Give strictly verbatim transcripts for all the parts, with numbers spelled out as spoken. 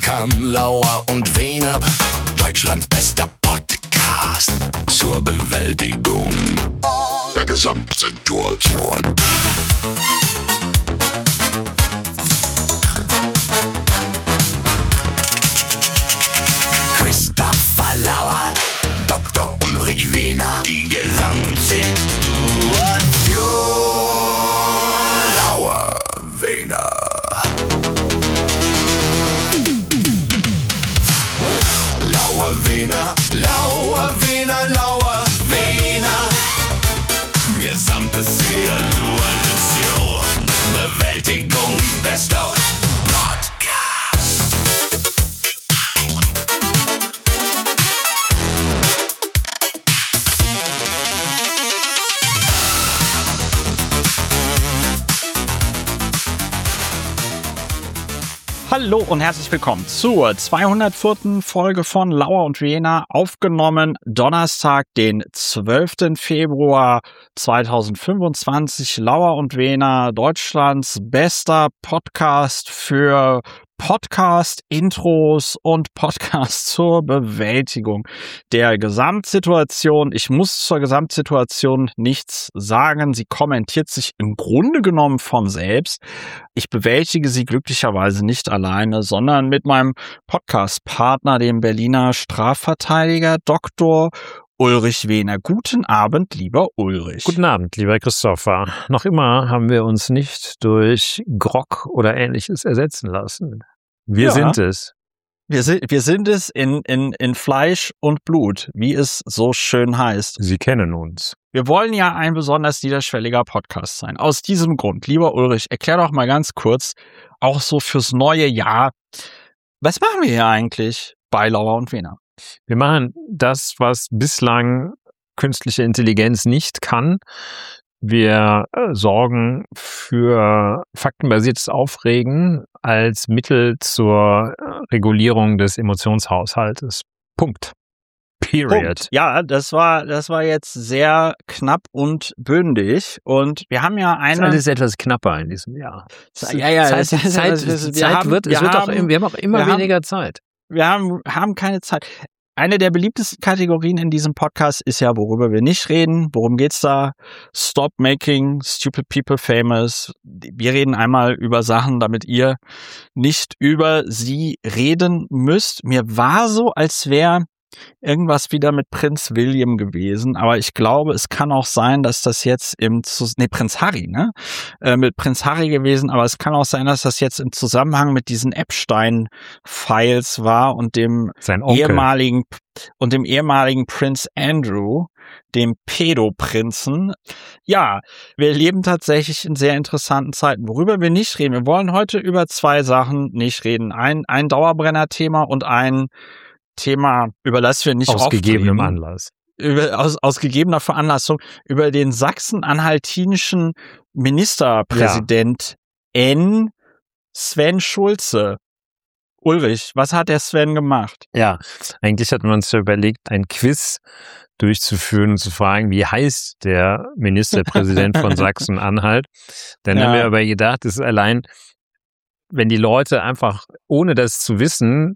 kam Lauer und Wehner, Deutschlands bester Podcast zur Bewältigung der Gesamtsituation. Christopher Lauer, Doktor Ulrich Wehner, die Gesamtsituation. Lauer, Wehner. Lauer, Wehner, Lauer, Wehner, Lauer, Wehner. Gesamte Situation, Bewältigung bester Podcast. Hallo und herzlich willkommen zur zweihundertvierten Folge von Lauer und Wehner, aufgenommen Donnerstag, den zwölften Februar zweitausendfünfundzwanzig. Lauer und Wehner, Deutschlands bester Podcast für Podcast-Intros und Podcast zur Bewältigung der Gesamtsituation. Ich muss zur Gesamtsituation nichts sagen. Sie kommentiert sich im Grunde genommen von selbst. Ich bewältige sie glücklicherweise nicht alleine, sondern mit meinem Podcast-Partner, dem Berliner Strafverteidiger Doktor Ulrich Wehner. Guten Abend, lieber Ulrich. Guten Abend, lieber Christopher. Noch immer haben wir uns nicht durch Grog oder Ähnliches ersetzen lassen. Wir Ja. sind es. Wir sind, wir sind es in, in, in Fleisch und Blut, wie es so schön heißt. Sie kennen uns. Wir wollen ja ein besonders niederschwelliger Podcast sein. Aus diesem Grund, lieber Ulrich, erklär doch mal ganz kurz, auch so fürs neue Jahr, was machen wir hier eigentlich bei Lauer und Wehner? Wir machen das, was bislang künstliche Intelligenz nicht kann. Wir äh, sorgen für faktenbasiertes Aufregen als Mittel zur äh, Regulierung des Emotionshaushaltes. Punkt. Period. Punkt. Ja, das war, das war jetzt sehr knapp und bündig. Und wir haben ja Das eine. ist alles etwas knapper in diesem Jahr. Ja, ja, Zeit, das ist- Zeit, das ist- wir Zeit haben- wird, es wir wird auch, haben- wir haben auch immer wir haben- weniger Zeit. Wir haben, haben keine Zeit. Eine der beliebtesten Kategorien in diesem Podcast ist ja, worüber wir nicht reden. Worum geht's da? Stop making stupid people famous. Wir reden einmal über Sachen, damit ihr nicht über sie reden müsst. Mir war so, als wäre irgendwas wieder mit Prinz William gewesen, aber ich glaube, es kann auch sein, dass das jetzt im, Zus- nee, Prinz Harry, ne? Äh, mit Prinz Harry gewesen, aber es kann auch sein, dass das jetzt im Zusammenhang mit diesen Epstein-Files war und dem Sein Onkel. ehemaligen und dem ehemaligen Prinz Andrew, dem Pädoprinzen. Ja, wir leben tatsächlich in sehr interessanten Zeiten. Worüber wir nicht reden, wir wollen heute über zwei Sachen nicht reden. Ein, ein Dauerbrenner-Thema und ein Thema, über das wir nicht Aus oft gegebenem reden. Anlass. Über, aus, aus gegebener Veranlassung, über den sachsen-anhaltinischen Ministerpräsident N. Sven Schulze. Ulrich, was hat der Sven gemacht? Ja, eigentlich hat man sich überlegt, ein Quiz durchzuführen und zu fragen, wie heißt der Ministerpräsident von Sachsen-Anhalt. Dann Ja. haben wir aber gedacht, es ist allein, wenn die Leute einfach, ohne das zu wissen,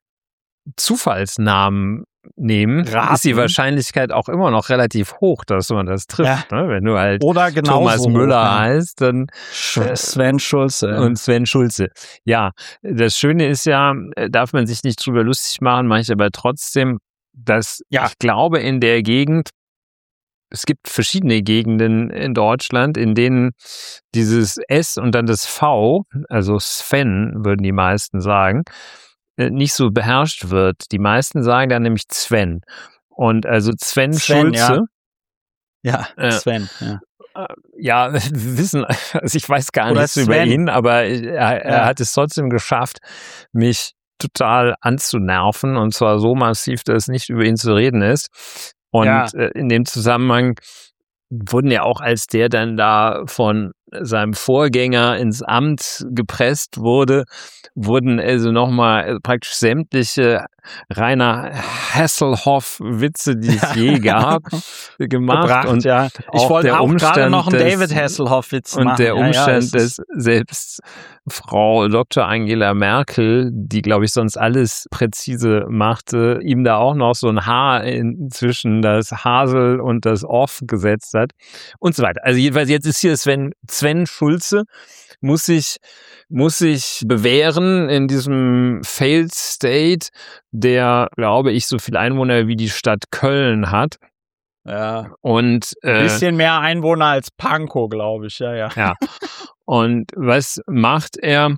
Zufallsnamen nehmen, Raten. ist die Wahrscheinlichkeit auch immer noch relativ hoch, dass man das trifft. Ne? Wenn du halt Oder genau Thomas so, Müller ja. heißt, dann Sch- Sven Schulze. und Sven Schulze. Ja, das Schöne ist ja, äh, darf man sich nicht drüber lustig machen, mache ich aber trotzdem, dass Ja. ich glaube, in der Gegend, es gibt verschiedene Gegenden in Deutschland, in denen dieses S und dann das V, also Sven, würden die meisten sagen, äh, nicht so beherrscht wird. Die meisten sagen dann nämlich Sven. Und also Sven, Sven, Schulze, ja, äh, Sven. Ja. ja, wissen, also ich weiß gar Oder nichts über Sven. ihn, aber er, er Ja. hat es trotzdem geschafft, mich total anzunerven, und zwar so massiv, dass nicht über ihn zu reden ist. Und Ja. äh, in dem Zusammenhang wurden ja auch, als der dann da von seinem Vorgänger ins Amt gepresst wurde, wurden also nochmal praktisch sämtliche Rainer Hasselhoff-Witze, die es je gab, gemacht. Gebracht, und ja. Ich wollte auch gerade noch einen David Hasselhoff-Witz machen. Und der Umstand, ja, ja, dass selbst Frau Doktor Angela Merkel, die, glaube ich, sonst alles präzise machte, ihm da auch noch so ein Haar in, zwischen das Hasel und das Off gesetzt hat und so weiter. Also jedenfalls jetzt ist hier Sven, Sven Schulze, muss sich, muss sich bewähren in diesem Failed State, der, glaube ich, so viele Einwohner wie die Stadt Köln hat. Ja. Und äh, ein bisschen mehr Einwohner als Pankow, glaube ich, ja, ja. Ja. Und was macht er?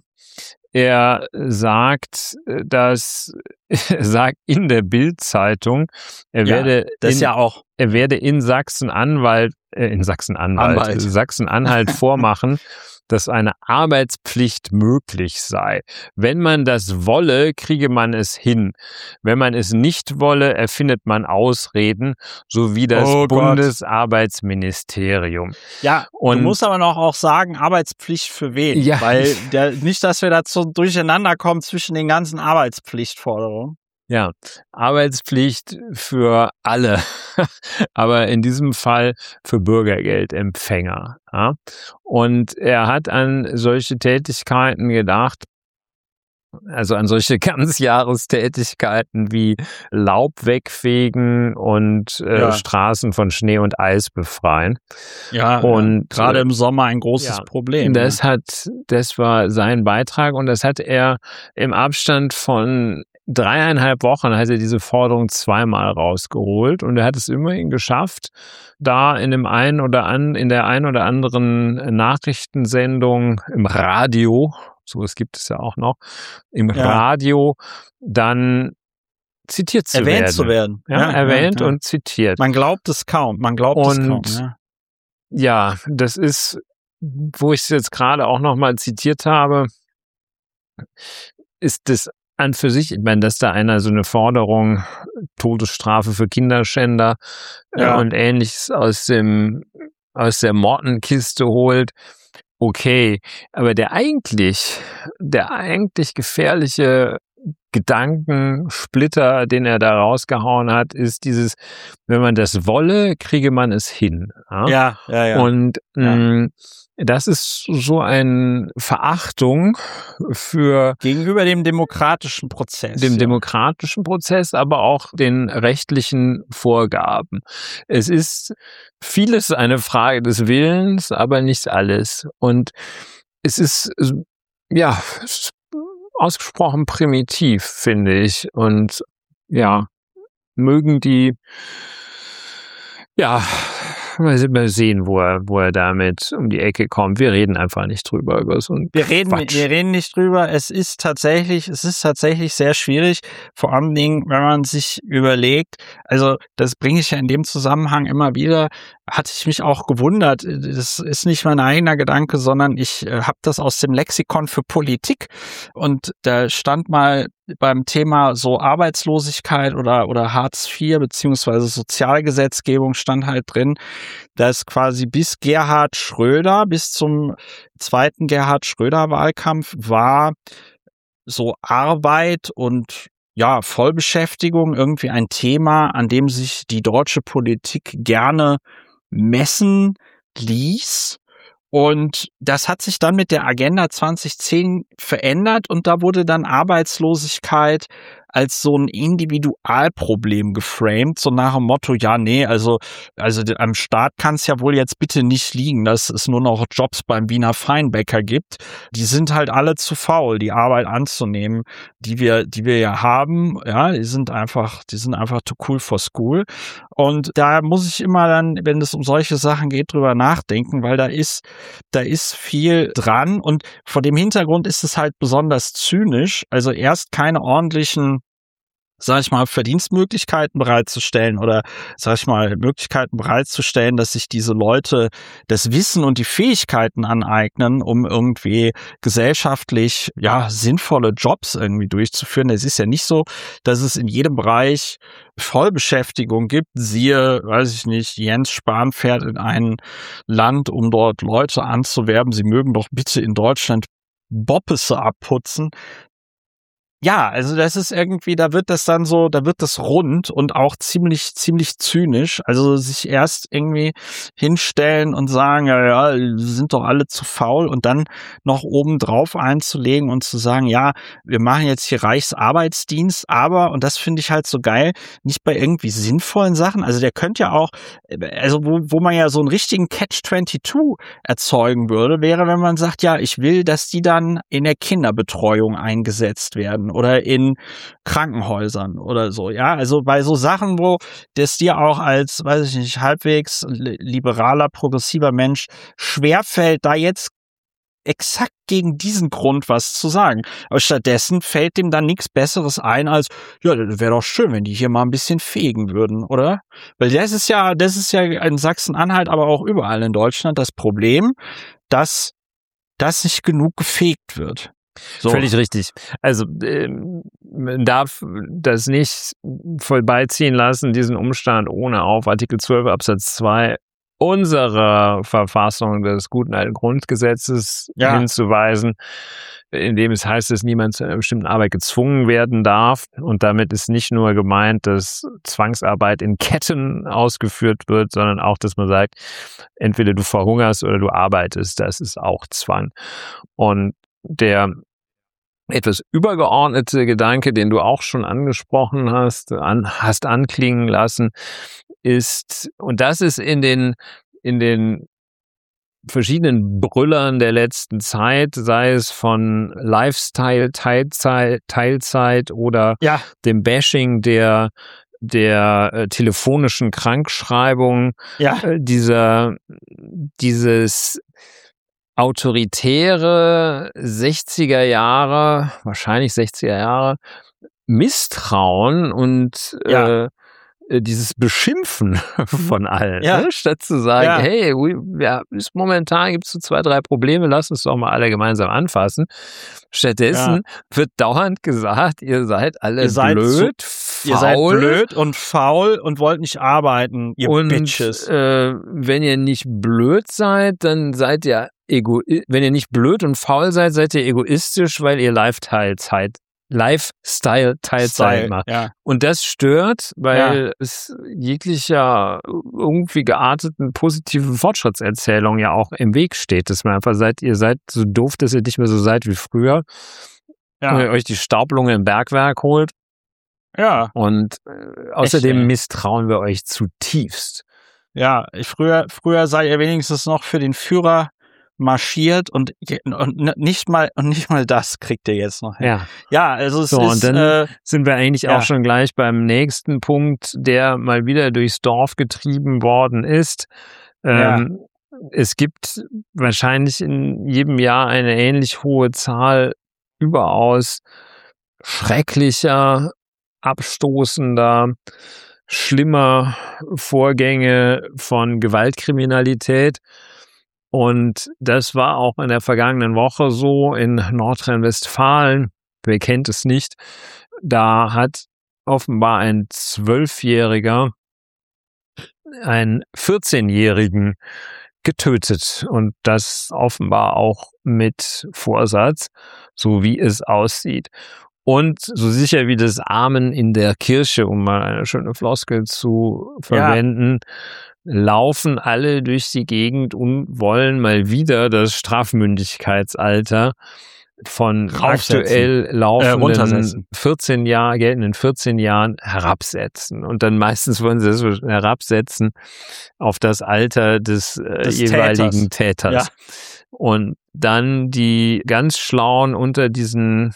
Er sagt, dass er sagt in der Bild-Zeitung, er ja, werde das in, ja auch. er werde in Sachsen-Anhalt äh, in Sachsen-Anhalt Anwalt. Sachsen-Anhalt vormachen, dass eine Arbeitspflicht möglich sei. Wenn man das wolle, kriege man es hin. Wenn man es nicht wolle, erfindet man Ausreden, so wie das oh Bundesarbeitsministerium. Ja, und du musst aber noch auch sagen, Arbeitspflicht für wen? Ja. Weil der, nicht, dass wir dazu durcheinander kommen zwischen den ganzen Arbeitspflichtforderungen. Ja, Arbeitspflicht für alle, aber in diesem Fall für Bürgergeldempfänger. Ja? Und er hat an solche Tätigkeiten gedacht, also an solche Ganzjahrestätigkeiten wie Laub wegfegen und äh, Ja. Straßen von Schnee und Eis befreien. Ja, Und, ja. gerade äh, im Sommer ein großes ja, Problem. Das ne? hat, das war sein Beitrag und das hat er im Abstand von dreieinhalb Wochen hat er diese Forderung zweimal rausgeholt und er hat es immerhin geschafft, da in dem einen oder an, in der einen oder anderen Nachrichtensendung im Radio, so es gibt es ja auch noch, im Ja. Radio dann zitiert zu Erwähnt werden. zu werden. Ja, erwähnt ja. und zitiert. Man glaubt es kaum. Man glaubt es kaum. Und Ja. Ja, das ist, wo ich es jetzt gerade auch nochmal zitiert habe, ist das an für sich, ich meine, dass da einer so eine Forderung, Todesstrafe für Kinderschänder Ja. äh, und Ähnliches aus dem aus der Mottenkiste holt, okay, aber der eigentlich, der eigentlich gefährliche Gedankensplitter, den er da rausgehauen hat, ist dieses, wenn man das wolle, kriege man es hin. Ja, ja, ja. ja. Und Ja. mh, das ist so eine Verachtung für Gegenüber dem demokratischen Prozess. dem ja. demokratischen Prozess, aber auch den rechtlichen Vorgaben. Es ist vieles eine Frage des Willens, aber nicht alles. Und es ist, ja, ausgesprochen primitiv, finde ich. Und ja, mögen die, ja, mal sehen, wo er, wo er damit um die Ecke kommt. Wir reden einfach nicht drüber über so ein Wir reden, Quatsch. wir reden nicht drüber. Es ist tatsächlich, es ist tatsächlich sehr schwierig. Vor allen Dingen, wenn man sich überlegt, also das bringe ich ja in dem Zusammenhang immer wieder, hatte ich mich auch gewundert. Das ist nicht mein eigener Gedanke, sondern ich äh, habe das aus dem Lexikon für Politik und da stand mal beim Thema so Arbeitslosigkeit oder oder Hartz vier beziehungsweise Sozialgesetzgebung stand halt drin, dass quasi bis Gerhard Schröder, bis zum zweiten Gerhard Schröder Wahlkampf war so Arbeit und ja, Vollbeschäftigung irgendwie ein Thema, an dem sich die deutsche Politik gerne messen ließ. Und das hat sich dann mit der Agenda zwanzig zehn verändert und da wurde dann Arbeitslosigkeit als so ein Individualproblem geframed, so nach dem Motto, ja, nee, also also am Staat kann es ja wohl jetzt bitte nicht liegen, dass es nur noch Jobs beim Wiener Feinbäcker gibt. Die sind halt alle zu faul, die Arbeit anzunehmen, die wir die wir ja haben, ja, die sind einfach, die sind einfach too cool for school. Und da muss ich immer dann, wenn es um solche Sachen geht, drüber nachdenken, weil da ist da ist viel dran und vor dem Hintergrund ist es halt besonders zynisch, also erst keine ordentlichen sag ich mal, Verdienstmöglichkeiten bereitzustellen oder, sag ich mal, Möglichkeiten bereitzustellen, dass sich diese Leute das Wissen und die Fähigkeiten aneignen, um irgendwie gesellschaftlich, ja, sinnvolle Jobs irgendwie durchzuführen. Es ist ja nicht so, dass es in jedem Bereich Vollbeschäftigung gibt. Siehe, weiß ich nicht, Jens Spahn fährt in ein Land, um dort Leute anzuwerben. Sie mögen doch bitte in Deutschland Boppesse abputzen. Ja, also das ist irgendwie, da wird das dann so, da wird das rund und auch ziemlich, ziemlich zynisch. Also sich erst irgendwie hinstellen und sagen, ja, ja, sind doch alle zu faul und dann noch oben drauf einzulegen und zu sagen, ja, wir machen jetzt hier Reichsarbeitsdienst, aber, und das finde ich halt so geil, nicht bei irgendwie sinnvollen Sachen. Also der könnte ja auch, also wo, wo man ja so einen richtigen Catch zweiundzwanzig erzeugen würde, wäre, wenn man sagt, ja, ich will, dass die dann in der Kinderbetreuung eingesetzt werden oder in Krankenhäusern oder so, ja, also bei so Sachen, wo das dir auch als, weiß ich nicht, halbwegs liberaler, progressiver Mensch schwerfällt, da jetzt exakt gegen diesen Grund was zu sagen. Aber stattdessen fällt dem dann nichts Besseres ein als, ja, das wäre doch schön, wenn die hier mal ein bisschen fegen würden, oder? Weil das ist ja, das ist ja in Sachsen-Anhalt, aber auch überall in Deutschland das Problem, dass das nicht genug gefegt wird. So. Völlig richtig. Also ähm, man darf das nicht voll beiziehen lassen, diesen Umstand, ohne auf Artikel zwölf Absatz zwei unserer Verfassung des guten alten Grundgesetzes ja. hinzuweisen, in dem es heißt, dass niemand zu einer bestimmten Arbeit gezwungen werden darf. Und damit ist nicht nur gemeint, dass Zwangsarbeit in Ketten ausgeführt wird, sondern auch, dass man sagt, entweder du verhungerst oder du arbeitest. Das ist auch Zwang. Und der etwas übergeordnete Gedanke, den du auch schon angesprochen hast, an, hast anklingen lassen, ist, und das ist in den, in den verschiedenen Brüllern der letzten Zeit, sei es von Lifestyle, Teilzeit, Teilzeit oder ja. dem Bashing der der äh, telefonischen Krankschreibung, ja. äh, dieser, dieses autoritäre sechziger Jahre, wahrscheinlich sechziger Jahre, Misstrauen und ja. äh, dieses Beschimpfen von allen, ja. ne? Statt zu sagen, ja. hey, ja, momentan gibt es so zwei, drei Probleme, lasst uns doch mal alle gemeinsam anfassen. Stattdessen ja. wird dauernd gesagt, ihr seid alle ihr seid blöd, so, faul. Ihr seid blöd und faul und wollt nicht arbeiten, ihr und, Bitches. Äh, wenn ihr nicht blöd seid, dann seid ihr ego. Wenn ihr nicht blöd und faul seid, seid ihr egoistisch, weil ihr Lifestyle-Zeit Lifestyle-Teilzeit macht. Ja. Und das stört, weil ja. es jeglicher irgendwie gearteten positiven Fortschrittserzählung ja auch im Weg steht, dass man einfach seid, ihr seid so doof, dass ihr nicht mehr so seid wie früher. Ja. Und ihr euch die Staublunge im Bergwerk holt. Ja. Und äh, außerdem Echt, misstrauen wir euch zutiefst. Ja, ich früher, früher sei ihr wenigstens noch für den Führer marschiert und, und nicht mal und nicht mal das kriegt ihr jetzt noch hin. Ja, ja also es so, ist. Und dann äh, sind wir eigentlich ja. auch schon gleich beim nächsten Punkt, der mal wieder durchs Dorf getrieben worden ist. Ähm, ja. Es gibt wahrscheinlich in jedem Jahr eine ähnlich hohe Zahl überaus schrecklicher, abstoßender, schlimmer Vorgänge von Gewaltkriminalität. Und das war auch in der vergangenen Woche so in Nordrhein-Westfalen. Wer kennt es nicht? Da hat offenbar ein Zwölfjähriger einen vierzehnjährigen getötet. Und das offenbar auch mit Vorsatz, so wie es aussieht. Und so sicher wie das Amen in der Kirche, um mal eine schöne Floskel zu verwenden, ja. laufen alle durch die Gegend und wollen mal wieder das Strafmündigkeitsalter von aktuell laufenden äh, vierzehn Jahren, geltenden vierzehn Jahren herabsetzen. Und dann meistens wollen sie das herabsetzen auf das Alter des, äh, des jeweiligen Täters. Täters. Ja. Und dann die ganz Schlauen unter diesen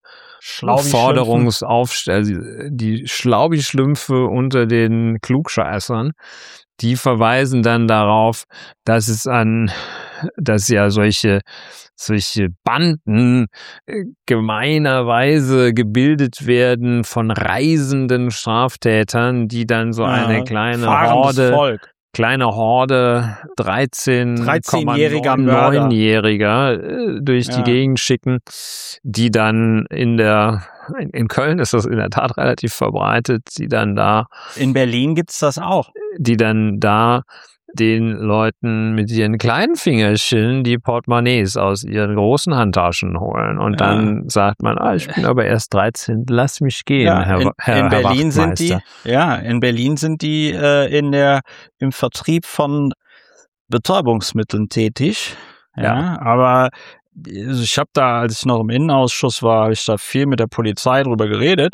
Forderungsaufstell, also die Schlaubi-Schlümpfe unter den Klugscheißern, die verweisen dann darauf, dass es an dass ja solche solche Banden äh, gemeinerweise gebildet werden von reisenden Straftätern, die dann so Ja, eine kleine fahrendes Horde, Volk. kleine Horde dreizehn dreizehnjähriger Komma Mörder. neunjähriger äh, durch die Ja. Gegend schicken, die dann in der in, in Köln ist das in der Tat relativ verbreitet, die dann da In Berlin gibt's das auch. die dann da den Leuten mit ihren kleinen Fingerchen die Portemonnaies aus ihren großen Handtaschen holen. Und Ja. dann sagt man, ah, ich bin aber erst dreizehn, lass mich gehen, Ja, Herr, in, Herr, in Herr Berlin sind die, Wachtmeister. ja, in Berlin sind die äh, in der im Vertrieb von Betäubungsmitteln tätig. Ja, Ja. aber also ich habe da, als ich noch im Innenausschuss war, habe ich da viel mit der Polizei drüber geredet.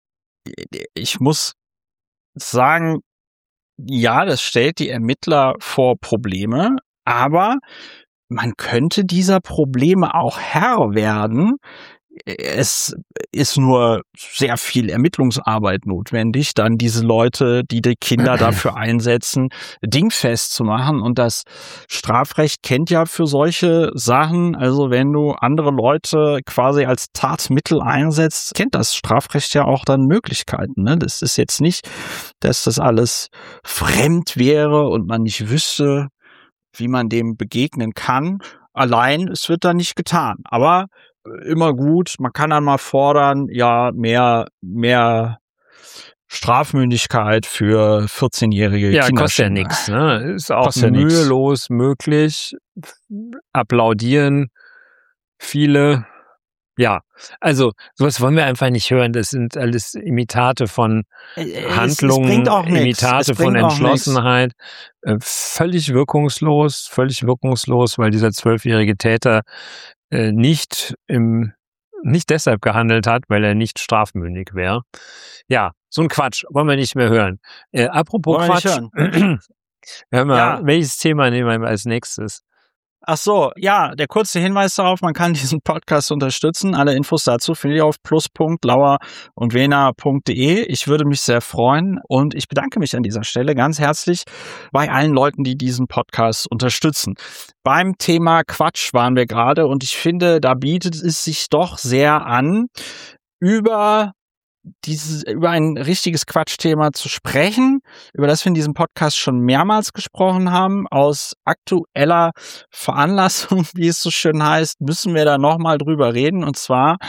Ich muss sagen, ja, das stellt die Ermittler vor Probleme, aber man könnte dieser Probleme auch Herr werden. Es ist nur sehr viel Ermittlungsarbeit notwendig, dann diese Leute, die die Kinder dafür einsetzen, dingfest zu machen. Und das Strafrecht kennt ja für solche Sachen, also wenn du andere Leute quasi als Tatmittel einsetzt, kennt das Strafrecht ja auch dann Möglichkeiten. Ne? Das ist jetzt nicht, dass das alles fremd wäre und man nicht wüsste, wie man dem begegnen kann. Allein, es wird dann nicht getan. Aber immer gut, man kann dann mal fordern, ja, mehr, mehr Strafmündigkeit für vierzehnjährige Ja, Kinder. kostet ja nichts, ne? Ist auch Kostet ja nix. mühelos möglich. Applaudieren viele. Ja, also sowas wollen wir einfach nicht hören. Das sind alles Imitate von Handlungen, es bringt auch nichts. Imitate Es von bringt auch Entschlossenheit. Äh, völlig wirkungslos, völlig wirkungslos, weil dieser zwölfjährige Täter äh, nicht im nicht deshalb gehandelt hat, weil er nicht strafmündig wäre. Ja, so ein Quatsch wollen wir nicht mehr hören. Äh, apropos Wollen wir nicht Quatsch, hör mal, Ja. welches Thema nehmen wir als nächstes? Ach so, ja, der kurze Hinweis darauf, man kann diesen Podcast unterstützen. Alle Infos dazu findet ihr auf plus punkt lauer und wena punkt de. Ich würde mich sehr freuen und ich bedanke mich an dieser Stelle ganz herzlich bei allen Leuten, die diesen Podcast unterstützen. Beim Thema Quatsch waren wir gerade und ich finde, da bietet es sich doch sehr an, über dieses, über ein richtiges Quatschthema zu sprechen, über das wir in diesem Podcast schon mehrmals gesprochen haben. Aus aktueller Veranlassung, wie es so schön heißt, müssen wir da nochmal drüber reden. Und zwar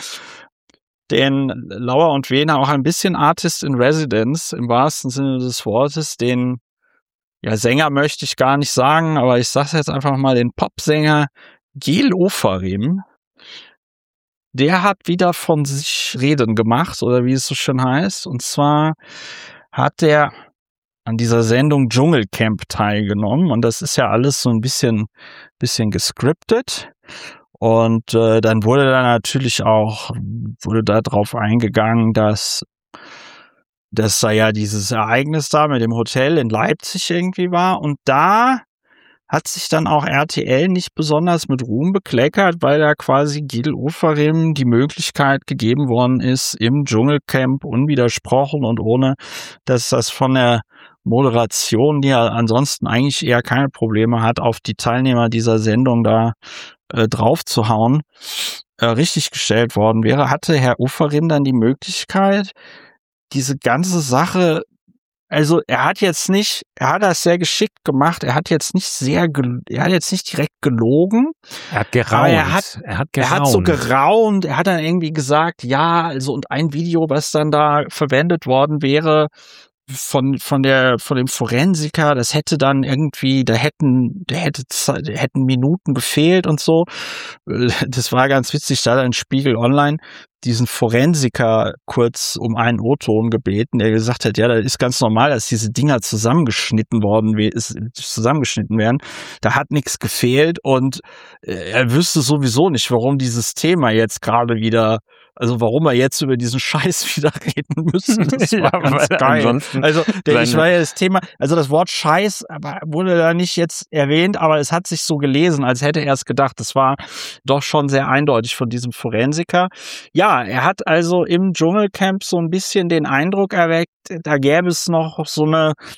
den Lauer und Wena auch ein bisschen Artist in Residence, im wahrsten Sinne des Wortes, den, ja, Sänger möchte ich gar nicht sagen, aber ich sage jetzt einfach mal, den Popsänger Gil Ofarim. Der hat wieder von sich reden gemacht, oder wie es so schön heißt. Und zwar hat er an dieser Sendung Dschungelcamp teilgenommen. Und das ist ja alles so ein bisschen, bisschen gescriptet. Und äh, dann wurde da natürlich auch, wurde da drauf eingegangen, dass das da ja dieses Ereignis da mit dem Hotel in Leipzig irgendwie war. Und da hat sich dann auch R T L nicht besonders mit Ruhm bekleckert, weil da quasi Gil Ofarim die Möglichkeit gegeben worden ist, im Dschungelcamp unwidersprochen und ohne, dass das von der Moderation, die ja ansonsten eigentlich eher keine Probleme hat, auf die Teilnehmer dieser Sendung da äh, drauf zu hauen, äh, richtig gestellt worden wäre, hatte Herr Ofarim dann die Möglichkeit, diese ganze Sache, also er hat jetzt nicht, er hat das sehr geschickt gemacht, er hat jetzt nicht sehr, gel- er hat jetzt nicht direkt gelogen, Er hat aber geraunt. er hat, er hat er geraunt. hat so geraunt, er hat dann irgendwie gesagt, ja, also und ein Video, was dann da verwendet worden wäre, von von der von dem Forensiker, das hätte dann irgendwie, da hätten da hätte Ze- da hätten Minuten gefehlt und so. Äh, Das war ganz witzig, da hat ein Spiegel Online diesen Forensiker kurz um einen O-Ton gebeten, der gesagt hat, ja, das ist ganz normal, dass diese Dinger zusammengeschnitten worden we- ist, zusammengeschnitten werden. Da hat nichts gefehlt und äh, er wüsste sowieso nicht, warum dieses Thema jetzt gerade wieder, also warum wir jetzt über diesen Scheiß wieder reden müssen. Das war Ja, ganz weil geil. ansonsten Also der, ich seine- war ja das Thema, also das Wort Scheiß aber wurde da nicht jetzt erwähnt, aber es hat sich so gelesen, als hätte er es gedacht. Das war doch schon sehr eindeutig von diesem Forensiker. Ja, er hat also im Dschungelcamp so ein bisschen den Eindruck erweckt, da gäbe es noch so eine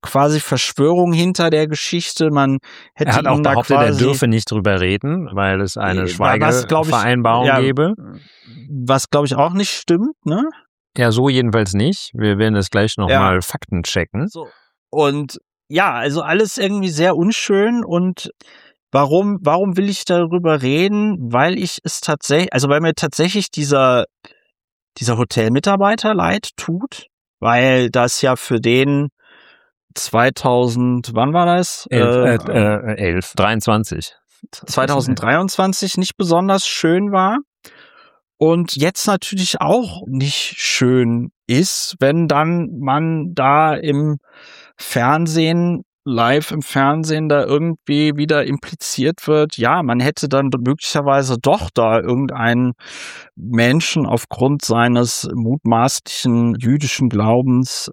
quasi Verschwörung hinter der Geschichte. Man hätte Er hat auch ihn da behauptet, quasi, er dürfe nicht drüber reden, weil es eine was, glaub ich, Schweigevereinbarung ja, gebe. Was, glaube ich, auch nicht stimmt, ne? Ja, so jedenfalls nicht. Wir werden es gleich nochmal Ja. Fakten checken. So. Und ja, also alles irgendwie sehr unschön. Und warum, warum will ich darüber reden? Weil ich es tatsächlich, also weil mir tatsächlich dieser, dieser Hotelmitarbeiter leid tut, weil das ja für den zweitausend, wann war das? Elf, Äh, äh, äh, elf, dreiundzwanzig. zwanzig dreiundzwanzig nicht besonders schön war. Und jetzt natürlich auch nicht schön ist, wenn dann man da im Fernsehen, live im Fernsehen da irgendwie wieder impliziert wird, ja, man hätte dann möglicherweise doch da irgendeinen Menschen aufgrund seines mutmaßlichen jüdischen Glaubens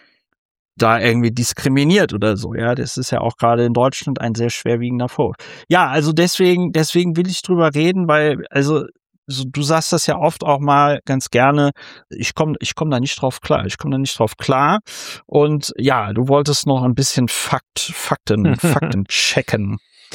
da irgendwie diskriminiert oder so. Ja, das ist ja auch gerade in Deutschland ein sehr schwerwiegender Vorwurf. Ja, also deswegen, deswegen will ich drüber reden, weil, also, so, du sagst das ja oft auch mal ganz gerne, ich komme ich komm da nicht drauf klar, ich komme da nicht drauf klar. Und ja, du wolltest noch ein bisschen Fakt, Fakten, Fakten checken.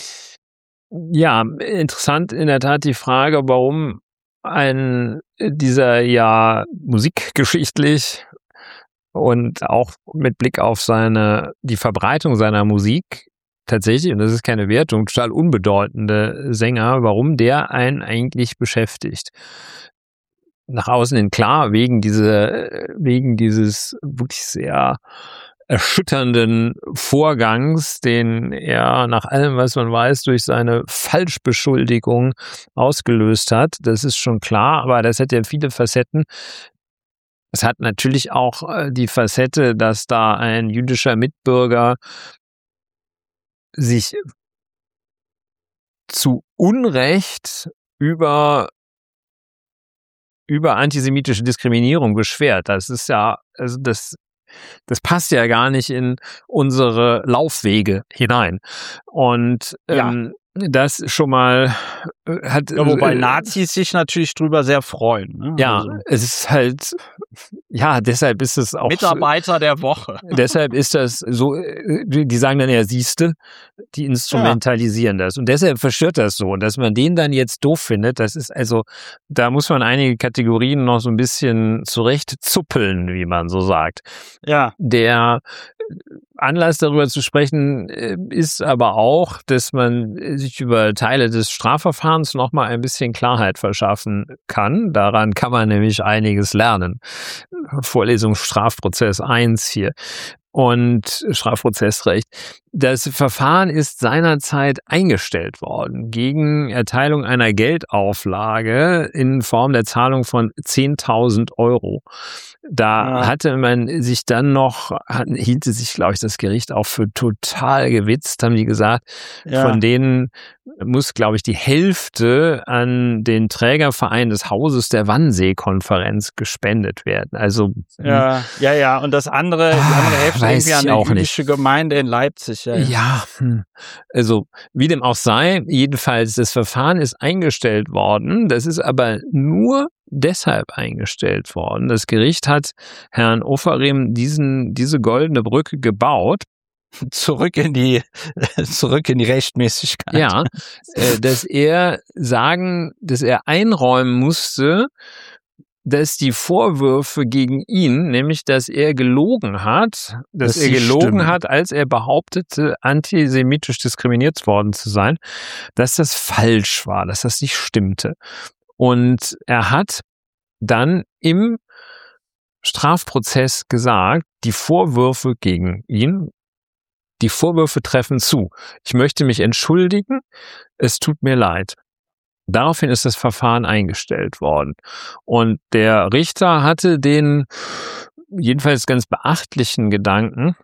Ja, interessant in der Tat die Frage, warum ein dieser ja musikgeschichtlich und auch mit Blick auf seine die Verbreitung seiner Musik tatsächlich, und das ist keine Wertung, total unbedeutende Sänger, warum der einen eigentlich beschäftigt. Nach außen hin klar, wegen dieser, wegen dieses wirklich sehr erschütternden Vorgangs, den er nach allem, was man weiß, durch seine Falschbeschuldigung ausgelöst hat. Das ist schon klar, aber das hat ja viele Facetten. Es hat natürlich auch die Facette, dass da ein jüdischer Mitbürger sich zu Unrecht über über antisemitische Diskriminierung beschwert. Das ist ja, also das das passt ja gar nicht in unsere Laufwege hinein. Und ähm, ja. Das schon mal hat. Ja, wobei Nazis sich natürlich drüber sehr freuen. Ne? Ja, also. Es ist halt, ja, deshalb ist es auch. Mitarbeiter der Woche. Deshalb ist das so, die sagen dann ja, siehste, die instrumentalisieren ja. das. Und deshalb verstört das so. Und dass man den dann jetzt doof findet, das ist also, da muss man einige Kategorien noch so ein bisschen zurechtzuppeln, wie man so sagt. Ja. Der Anlass darüber zu sprechen ist aber auch, dass man sich über Teile des Strafverfahrens noch mal ein bisschen Klarheit verschaffen kann. Daran kann man nämlich einiges lernen. Vorlesung Strafprozess eins hier und Strafprozessrecht. Das Verfahren ist seinerzeit eingestellt worden gegen Erteilung einer Geldauflage in Form der Zahlung von zehntausend Euro. Da ja. hatte man sich dann noch, hielt sich, glaube ich, das Gericht auch für total gewitzt, haben die gesagt, ja. von denen muss, glaube ich, die Hälfte an den Trägerverein des Hauses der Wannsee-Konferenz gespendet werden. Also ja, ja, ja. Und das andere, die andere Hälfte irgendwie an die jüdische Gemeinde in Leipzig. Ja, ja. ja, also wie dem auch sei, jedenfalls das Verfahren ist eingestellt worden. Das ist aber nur deshalb eingestellt worden. Das Gericht hat Herrn Ofarim diesen, diese goldene Brücke gebaut. Zurück in die, zurück in die Rechtmäßigkeit. Ja, äh, dass er sagen, dass er einräumen musste, dass die Vorwürfe gegen ihn, nämlich, dass er gelogen hat, dass, dass er gelogen stimmen. hat, als er behauptete, antisemitisch diskriminiert worden zu sein, dass das falsch war, dass das nicht stimmte. Und er hat dann im Strafprozess gesagt, die Vorwürfe gegen ihn, die Vorwürfe treffen zu. Ich möchte mich entschuldigen, es tut mir leid. Daraufhin ist das Verfahren eingestellt worden. Und der Richter hatte den jedenfalls ganz beachtlichen Gedanken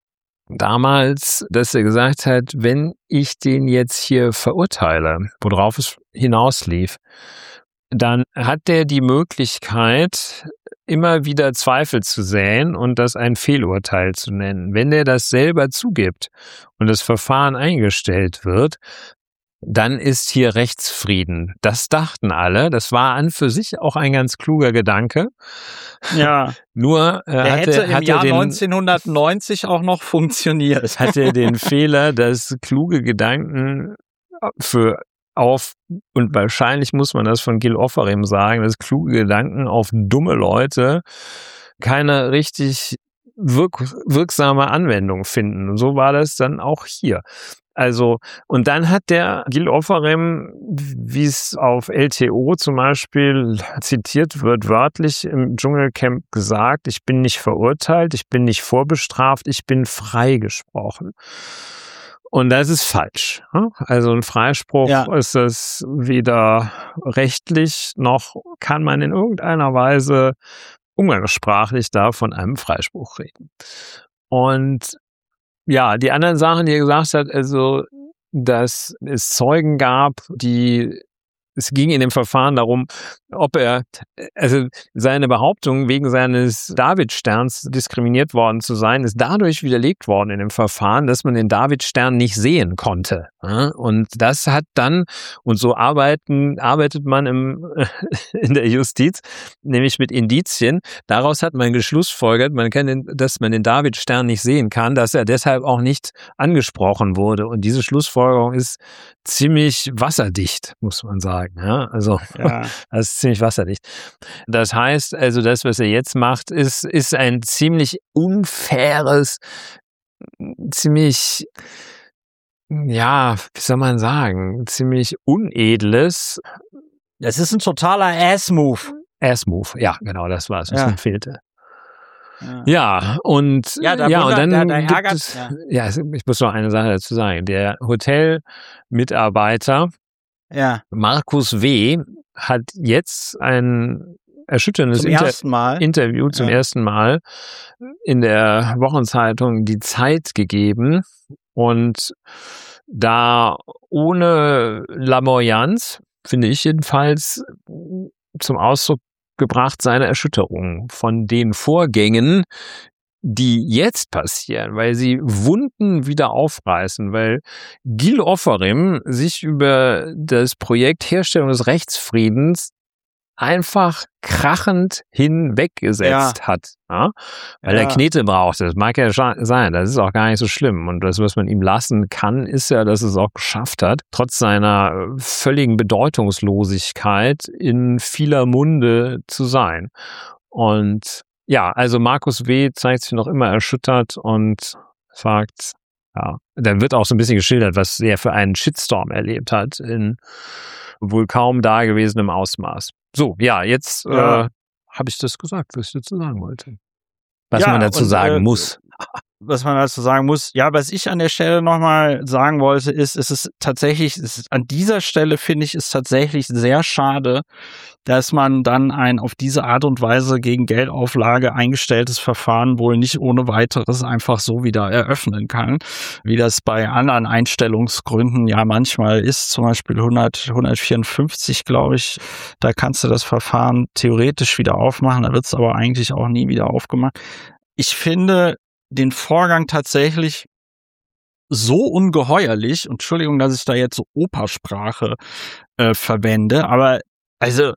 damals, dass er gesagt hat, wenn ich den jetzt hier verurteile, worauf es hinauslief, dann hat der die Möglichkeit, immer wieder Zweifel zu säen und das ein Fehlurteil zu nennen. Wenn der das selber zugibt und das Verfahren eingestellt wird, dann ist hier Rechtsfrieden. Das dachten alle. Das war an für sich auch ein ganz kluger Gedanke. Ja. Nur äh, Der hatte, hätte im hatte Jahr den, neunzehnhundertneunzig auch noch funktioniert. hatte den Fehler, dass kluge Gedanken für auf, und wahrscheinlich muss man das von Gil Ofarim sagen, dass kluge Gedanken auf dumme Leute keine richtig wirk wirksame Anwendung finden. Und so war das dann auch hier. Also, und dann hat der Gil Ofarim, wie es auf L T O zum Beispiel zitiert wird, wörtlich im Dschungelcamp gesagt, ich bin nicht verurteilt, ich bin nicht vorbestraft, ich bin freigesprochen. Und das ist falsch. Also ein Freispruch ja. ist das weder rechtlich, noch kann man in irgendeiner Weise umgangssprachlich da von einem Freispruch reden. Und ja, die anderen Sachen, die er gesagt hat, also, dass es Zeugen gab, die, es ging in dem Verfahren darum, ob er, also seine Behauptung, wegen seines Davidsterns diskriminiert worden zu sein, ist dadurch widerlegt worden in dem Verfahren, dass man den Davidstern nicht sehen konnte. Und das hat dann, und so arbeiten, arbeitet man im, in der Justiz, nämlich mit Indizien. Daraus hat man geschlussfolgert, man kann den, dass man den Davidstern nicht sehen kann, dass er deshalb auch nicht angesprochen wurde. Und diese Schlussfolgerung ist ziemlich wasserdicht, muss man sagen. Ja, also, ja. Das ist ziemlich wasserdicht. Das heißt, also das, was er jetzt macht, ist, ist ein ziemlich unfaires, ziemlich, ja, wie soll man sagen, ziemlich unedles. Das ist ein totaler Ass-Move. Ass-Move, ja, genau, das war es, was ja. mir fehlte. Ja. ja, und, ja, da ja, und dann da, da gibt ärgert, es, ja. ja, ich muss noch eine Sache dazu sagen. Der Hotelmitarbeiter ja. Markus W. hat jetzt ein erschütterndes zum Inter- Interview zum ja. ersten Mal in der Wochenzeitung Die Zeit gegeben und da ohne Lamoyanz, finde ich jedenfalls, zum Ausdruck gebracht seine Erschütterung von den Vorgängen, die jetzt passieren, weil sie Wunden wieder aufreißen, weil Gil Ofarim sich über das Projekt Herstellung des Rechtsfriedens einfach krachend hinweggesetzt ja. hat, ja? Weil ja. er Knete braucht. Das mag ja sein, das ist auch gar nicht so schlimm. Und das, was man ihm lassen kann, ist ja, dass es auch geschafft hat, trotz seiner völligen Bedeutungslosigkeit in vieler Munde zu sein. Und ja, also Markus W. zeigt sich noch immer erschüttert und sagt, ja, dann wird auch so ein bisschen geschildert, was er für einen Shitstorm erlebt hat in wohl kaum dagewesenem Ausmaß. So, ja, jetzt ja. äh, habe ich das gesagt, was ich dazu sagen wollte. Was ja, man dazu und, sagen äh, muss. Was man dazu sagen muss. Ja, was ich an der Stelle nochmal sagen wollte, ist, es ist tatsächlich, es ist, an dieser Stelle finde ich es tatsächlich sehr schade, dass man dann ein auf diese Art und Weise gegen Geldauflage eingestelltes Verfahren wohl nicht ohne weiteres einfach so wieder eröffnen kann, wie das bei anderen Einstellungsgründen ja manchmal ist, zum Beispiel hundert, hundertvierundfünfzig, glaube ich, da kannst du das Verfahren theoretisch wieder aufmachen, da wird es aber eigentlich auch nie wieder aufgemacht. Ich finde den Vorgang tatsächlich so ungeheuerlich, Entschuldigung, dass ich da jetzt so Opersprache äh, verwende, aber also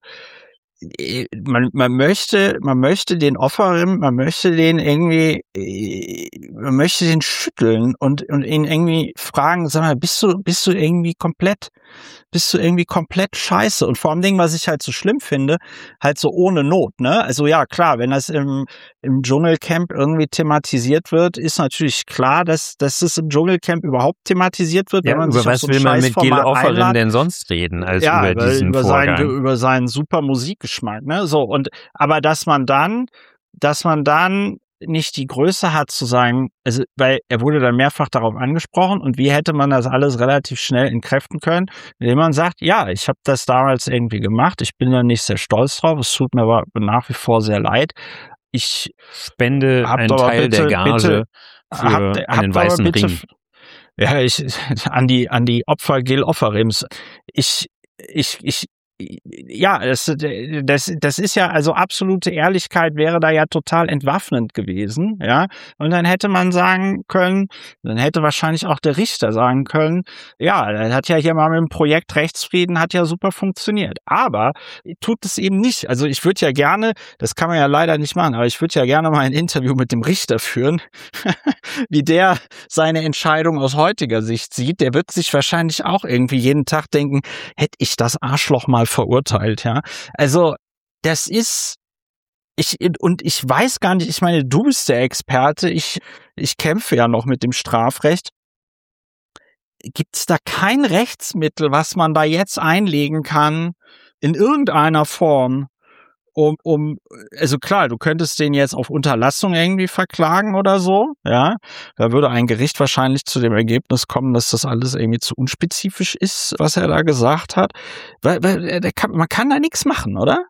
man, man möchte, man möchte den Ofarim, man möchte den irgendwie, man möchte den schütteln und und ihn irgendwie fragen, sag mal, bist du, bist du irgendwie komplett, bist du irgendwie komplett scheiße? Und vor allem Ding, was ich halt so schlimm finde, halt so ohne Not, ne? Also ja, klar, wenn das im im Dschungelcamp irgendwie thematisiert wird, ist natürlich klar, dass dass es im Dschungelcamp überhaupt thematisiert wird. Ja, wenn man über sich was so will man mit Gil Ofarim denn sonst reden, als ja, über diesen über Vorgang? Seinen, über seinen super Musikgeschmack, ne? So, und aber dass man dann, dass man dann nicht die Größe hat zu sagen, also, weil er wurde dann mehrfach darauf angesprochen und wie hätte man das alles relativ schnell entkräften können, indem man sagt, ja, ich habe das damals irgendwie gemacht, ich bin da nicht sehr stolz drauf, es tut mir aber nach wie vor sehr leid. Ich spende einen Teil bitte, der Gage bitte, für habt, einen habt weißen bitte, Ring. Ja, ich an die an die Opfer Gil Ofarims. Ich ich ich ja, das, das, das ist ja, also absolute Ehrlichkeit wäre da ja total entwaffnend gewesen, ja. Und dann hätte man sagen können, dann hätte wahrscheinlich auch der Richter sagen können, ja, das hat ja hier mal mit dem Projekt Rechtsfrieden, hat ja super funktioniert. Aber tut es eben nicht. Also ich würde ja gerne, das kann man ja leider nicht machen, aber ich würde ja gerne mal ein Interview mit dem Richter führen, wie der seine Entscheidung aus heutiger Sicht sieht. Der wird sich wahrscheinlich auch irgendwie jeden Tag denken, hätte ich das Arschloch mal verurteilt, ja. Also, das ist, ich, und ich weiß gar nicht, ich meine, du bist der Experte, ich, ich kämpfe ja noch mit dem Strafrecht. Gibt es da kein Rechtsmittel, was man da jetzt einlegen kann, in irgendeiner Form, um, um, also klar, du könntest den jetzt auf Unterlassung irgendwie verklagen oder so, ja. Da würde ein Gericht wahrscheinlich zu dem Ergebnis kommen, dass das alles irgendwie zu unspezifisch ist, was er da gesagt hat. Weil, weil der kann, man kann da nichts machen, oder?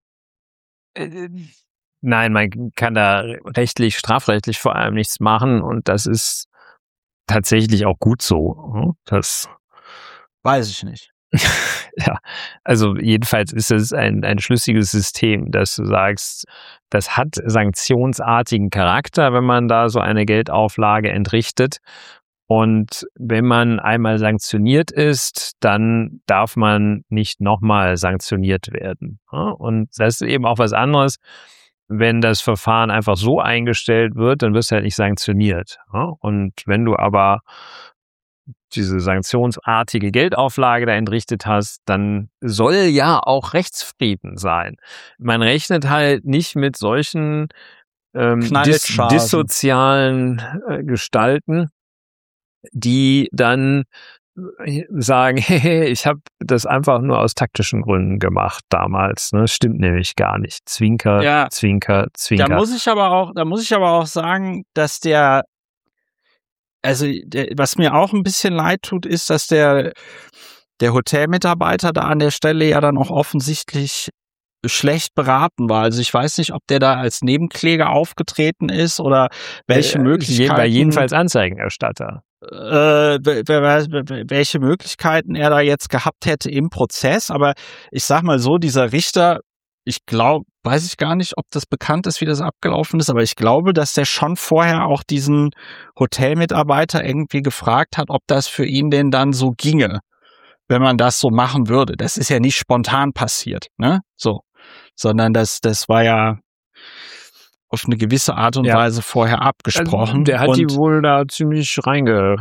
Nein, man kann da rechtlich, strafrechtlich vor allem nichts machen und das ist tatsächlich auch gut so. Das weiß ich nicht. Ja, also jedenfalls ist es ein, ein schlüssiges System, dass du sagst, das hat sanktionsartigen Charakter, wenn man da so eine Geldauflage entrichtet. Und wenn man einmal sanktioniert ist, dann darf man nicht nochmal sanktioniert werden. Und das ist eben auch was anderes. Wenn das Verfahren einfach so eingestellt wird, dann wirst du halt nicht sanktioniert. Und wenn du aber diese sanktionsartige Geldauflage da entrichtet hast, dann soll ja auch Rechtsfrieden sein. Man rechnet halt nicht mit solchen ähm, dis- dissozialen äh, Gestalten, die dann sagen, hey, ich habe das einfach nur aus taktischen Gründen gemacht damals. Ne? Stimmt nämlich gar nicht. Zwinker, ja, Zwinker, Zwinker. Da muss ich aber auch, da muss ich aber auch sagen, dass der Also, der, was mir auch ein bisschen leid tut, ist, dass der, der Hotelmitarbeiter da an der Stelle ja dann auch offensichtlich schlecht beraten war. Also ich weiß nicht, ob der da als Nebenkläger aufgetreten ist oder welche äh, Möglichkeiten. War jedenfalls Anzeigenerstatter. Äh, welche Möglichkeiten er da jetzt gehabt hätte im Prozess. Aber ich sag mal so, dieser Richter, ich glaube, weiß ich gar nicht, ob das bekannt ist, wie das abgelaufen ist, aber ich glaube, dass der schon vorher auch diesen Hotelmitarbeiter irgendwie gefragt hat, ob das für ihn denn dann so ginge, wenn man das so machen würde. Das ist ja nicht spontan passiert, ne? So, sondern das, das war ja auf eine gewisse Art und ja. Weise vorher abgesprochen. Also der hat und die wohl da ziemlich reinge,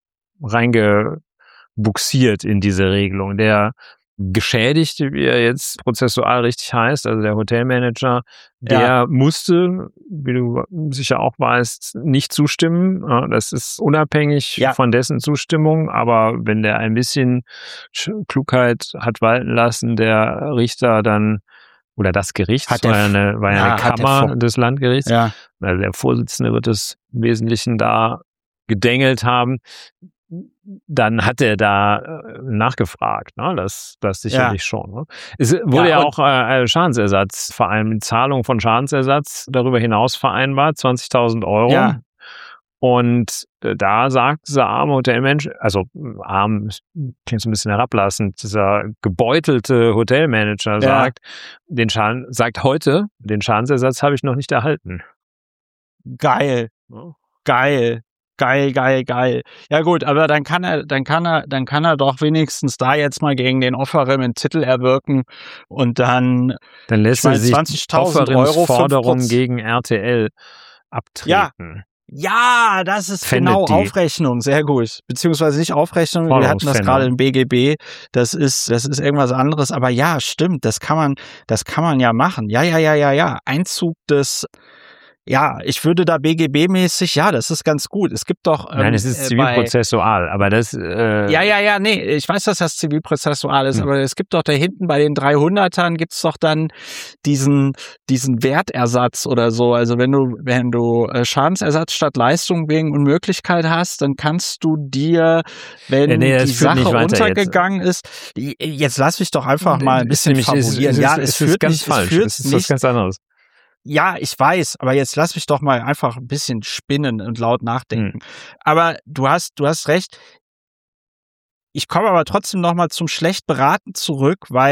reingebuxiert in diese Regelung. Der Geschädigte, wie er jetzt prozessual richtig heißt, also der Hotelmanager, der ja. musste, wie du sicher auch weißt, nicht zustimmen. Das ist unabhängig ja. von dessen Zustimmung, aber wenn der ein bisschen Klugheit hat walten lassen, der Richter dann, oder das Gericht, hat war ja eine, war ja ja, eine Kammer des Landgerichts, ja. also der Vorsitzende wird es im Wesentlichen da gedengelt haben, dann hat er da äh, nachgefragt, ne? Das, das sicherlich ja. schon. Ne? Es wurde ja, ja auch äh, Schadensersatz, vor allem Zahlung von Schadensersatz darüber hinaus vereinbart, zwanzigtausend Euro. Ja. Und äh, da sagt dieser arme Hotelmensch, also arm klingt so ein bisschen herablassend, dieser gebeutelte Hotelmanager ja. sagt, den Schaden, sagt heute, den Schadensersatz habe ich noch nicht erhalten. Geil. Ja. Geil. Geil, geil, geil. Ja gut, aber dann kann er, dann kann er, dann kann er doch wenigstens da jetzt mal gegen den Offerim einen Titel erwirken und dann, dann lässt er sich zwanzigtausend Euro Forderung gegen R T L abtreten. Ja, ja, das ist Fändet genau die. Aufrechnung, sehr gut. Beziehungsweise nicht Aufrechnung, wir hatten das gerade im B G B. Das ist, das ist irgendwas anderes. Aber ja, stimmt, das kann man, das kann man ja machen. Ja, ja, ja, ja, ja. Einzug des Ja, ich würde da B G B-mäßig, ja, das ist ganz gut. Es gibt doch... Ähm, Nein, es ist zivilprozessual, bei, aber das... Äh ja, ja, ja, nee, ich weiß, dass das zivilprozessual ist, hm. aber es gibt doch da hinten bei den dreihundertern gibt's doch dann diesen diesen Wertersatz oder so. Also wenn du wenn du Schadensersatz statt Leistung wegen Unmöglichkeit hast, dann kannst du dir, wenn ja, nee, die Sache runtergegangen jetzt. ist... Jetzt lass mich doch einfach mal ein bisschen fabulieren. Es, ja, es, es, es führt ist ganz nicht, falsch. Es führt es ist nicht, was ganz anderes. Ja, ich weiß, aber jetzt lass mich doch mal einfach ein bisschen spinnen und laut nachdenken. Hm. Aber du hast, du hast recht. Ich komme aber trotzdem noch mal zum schlecht beraten zurück, weil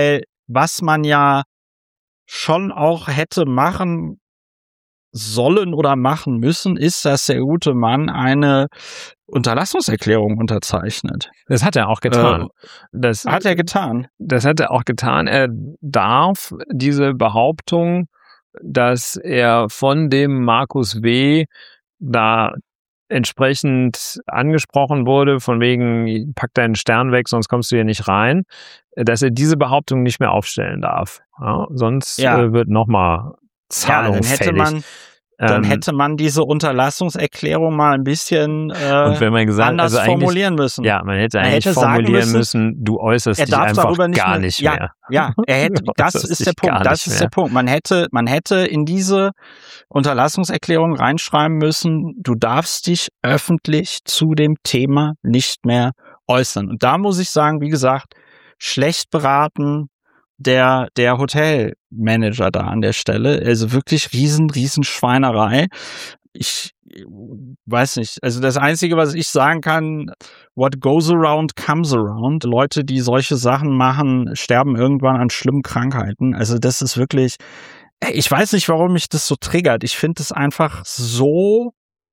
was man ja schon auch hätte machen sollen oder machen müssen, ist, dass der gute Mann eine Unterlassungserklärung unterzeichnet. Das hat er auch getan. Äh, das hat er getan. Das hat er auch getan. Er darf diese Behauptung, dass er von dem Markus W. da entsprechend angesprochen wurde, von wegen, pack deinen Stern weg, sonst kommst du hier nicht rein, dass er diese Behauptung nicht mehr aufstellen darf. Ja, sonst Ja. äh, wird nochmal Zahlung ja, dann hätte fällig. man Dann Ähm, hätte man diese Unterlassungserklärung mal ein bisschen äh, und wenn man gesagt, anders also eigentlich, formulieren müssen. ja, man hätte Man eigentlich hätte sagen formulieren müssen, müssen, du äußerst er dich darf einfach darüber nicht gar mehr, nicht ja, mehr. Ja, er hätte, Du das äußerst ist dich der Punkt, gar das nicht ist mehr. der Punkt. Man hätte, man hätte in diese Unterlassungserklärung reinschreiben müssen, du darfst dich öffentlich zu dem Thema nicht mehr äußern. Und da muss ich sagen, wie gesagt, schlecht beraten der, der Hotelmanager da an der Stelle. Also wirklich riesen, riesen Schweinerei. Ich weiß nicht. Also das Einzige, was ich sagen kann, what goes around comes around. Leute, die solche Sachen machen, sterben irgendwann an schlimmen Krankheiten. Also das ist wirklich, ich weiß nicht, warum mich das so triggert. Ich finde es einfach so,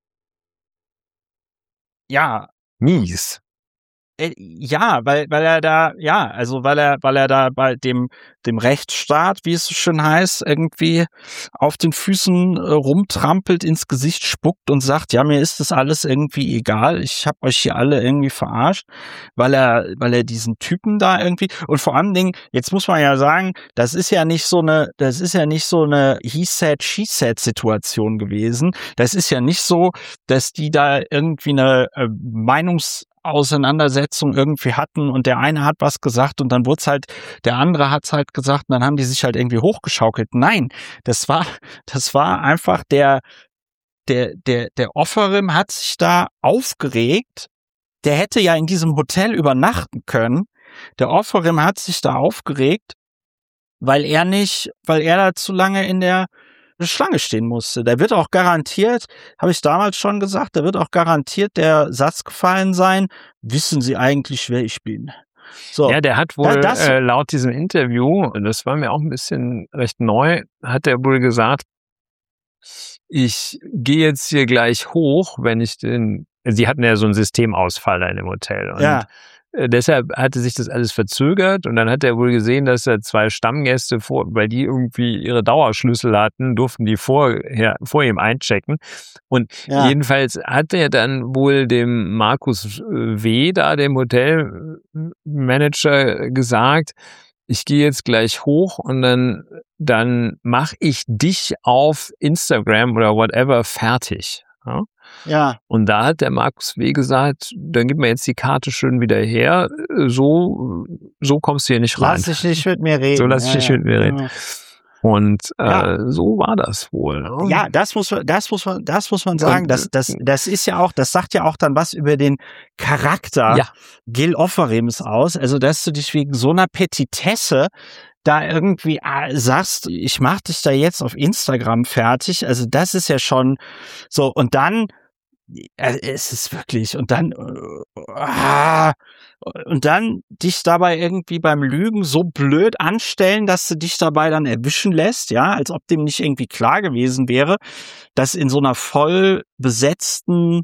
ja, Mies. Äh, ja, weil, weil er da, ja, also weil er, weil er da bei dem, dem Rechtsstaat, wie es so schön heißt, irgendwie auf den Füßen äh, rumtrampelt, ins Gesicht spuckt und sagt, ja, mir ist das alles irgendwie egal, ich hab euch hier alle irgendwie verarscht, weil er, weil er diesen Typen da irgendwie, und vor allen Dingen, jetzt muss man ja sagen, das ist ja nicht so eine, das ist ja nicht so eine he said, she said Situation gewesen. Das ist ja nicht so, dass die da irgendwie eine äh, Meinungs Auseinandersetzung irgendwie hatten und der eine hat was gesagt und dann wurde es halt, der andere hat es halt gesagt und dann haben die sich halt irgendwie hochgeschaukelt. Nein, das war, das war einfach der, der, der, der Offerim hat sich da aufgeregt. Der hätte ja in diesem Hotel übernachten können. Der Offerim hat sich da aufgeregt, weil er nicht, weil er da zu lange in der Schlange stehen musste. Da wird auch garantiert, habe ich damals schon gesagt, da wird auch garantiert der Satz gefallen sein, wissen Sie eigentlich, wer ich bin? So. Ja, der hat wohl das, äh, laut diesem Interview, das war mir auch ein bisschen recht neu, hat er wohl gesagt, ich gehe jetzt hier gleich hoch, wenn ich den, sie hatten ja so einen Systemausfall da in dem Hotel und ja. deshalb hatte sich das alles verzögert und dann hat er wohl gesehen, dass da zwei Stammgäste, vor, weil die irgendwie ihre Dauerschlüssel hatten, durften die vorher, vor ihm einchecken. Und Ja. jedenfalls hat er dann wohl dem Markus W., da dem Hotelmanager, gesagt, ich gehe jetzt gleich hoch und dann, dann mache ich dich auf Instagram oder whatever fertig. Ja? Ja. Und da hat der Markus W. gesagt, dann gib mir jetzt die Karte schön wieder her, so, so kommst du hier nicht rein. Lass dich nicht mit mir reden. So lass dich ja, nicht mit mir reden. Ja. Und äh, Ja. so war das wohl. Ne? Ja, das muss man, das muss man, das muss man sagen. Das, das, das ist ja auch, das sagt ja auch dann was über den Charakter Ja. Gil Oferims aus. Also, dass du dich wegen so einer Petitesse da irgendwie äh, sagst, ich mach dich da jetzt auf Instagram fertig. Also, das ist ja schon so. Und dann, äh, es ist wirklich, und dann, äh, ah, und dann dich dabei irgendwie beim Lügen so blöd anstellen, dass du dich dabei dann erwischen lässt, ja, als ob dem nicht irgendwie klar gewesen wäre, dass in so einer voll besetzten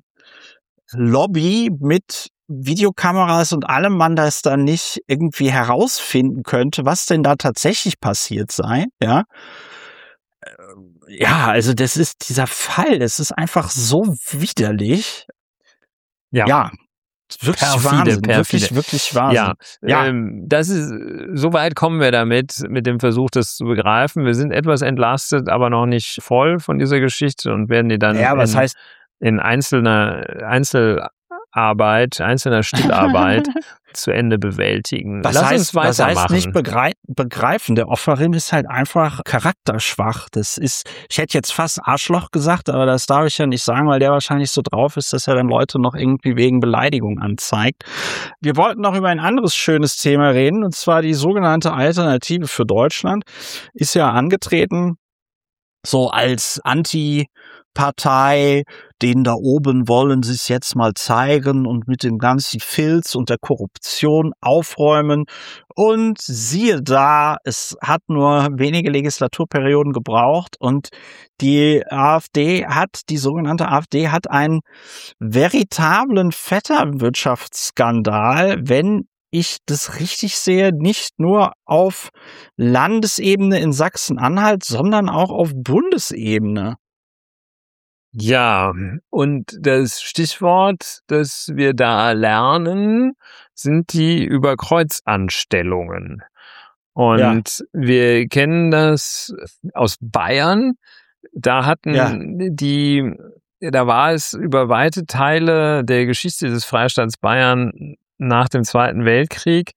Lobby mit Videokameras und allem man das dann nicht irgendwie herausfinden könnte, was denn da tatsächlich passiert sei, ja. Ja, also das ist dieser Fall, das ist einfach so widerlich. Ja. Ja. Wirklich Perfide, Wahnsinn, perfide. wirklich, wirklich Wahnsinn. Ja, Ja. Ähm, das ist, so weit kommen wir damit, mit dem Versuch, das zu begreifen. Wir sind etwas entlastet, aber noch nicht voll von dieser Geschichte und werden die dann Ja, was in, heißt, in einzelner Einzelarbeit, einzelner Stillarbeit zu Ende bewältigen. was Lass heißt, uns was weitermachen. heißt nicht begrei- begreifen? Der Offerim ist halt einfach charakterschwach. Das ist, ich hätte jetzt fast Arschloch gesagt, aber das darf ich ja nicht sagen, weil der wahrscheinlich so drauf ist, dass er dann Leute noch irgendwie wegen Beleidigung anzeigt. Wir wollten noch über ein anderes schönes Thema reden, und zwar die sogenannte Alternative für Deutschland ist ja angetreten, so als Anti- Partei, denen da oben wollen sie es jetzt mal zeigen und mit dem ganzen Filz und der Korruption aufräumen. Und siehe da, es hat nur wenige Legislaturperioden gebraucht und die AfD hat, die sogenannte AfD hat einen veritablen Vetternwirtschaftsskandal, wenn ich das richtig sehe, nicht nur auf Landesebene in Sachsen-Anhalt, sondern auch auf Bundesebene. Ja, und das Stichwort, das wir da lernen, sind die Überkreuzanstellungen. Und ja. wir kennen das aus Bayern. Da hatten ja. die, da war es über weite Teile der Geschichte des Freistaats Bayern nach dem Zweiten Weltkrieg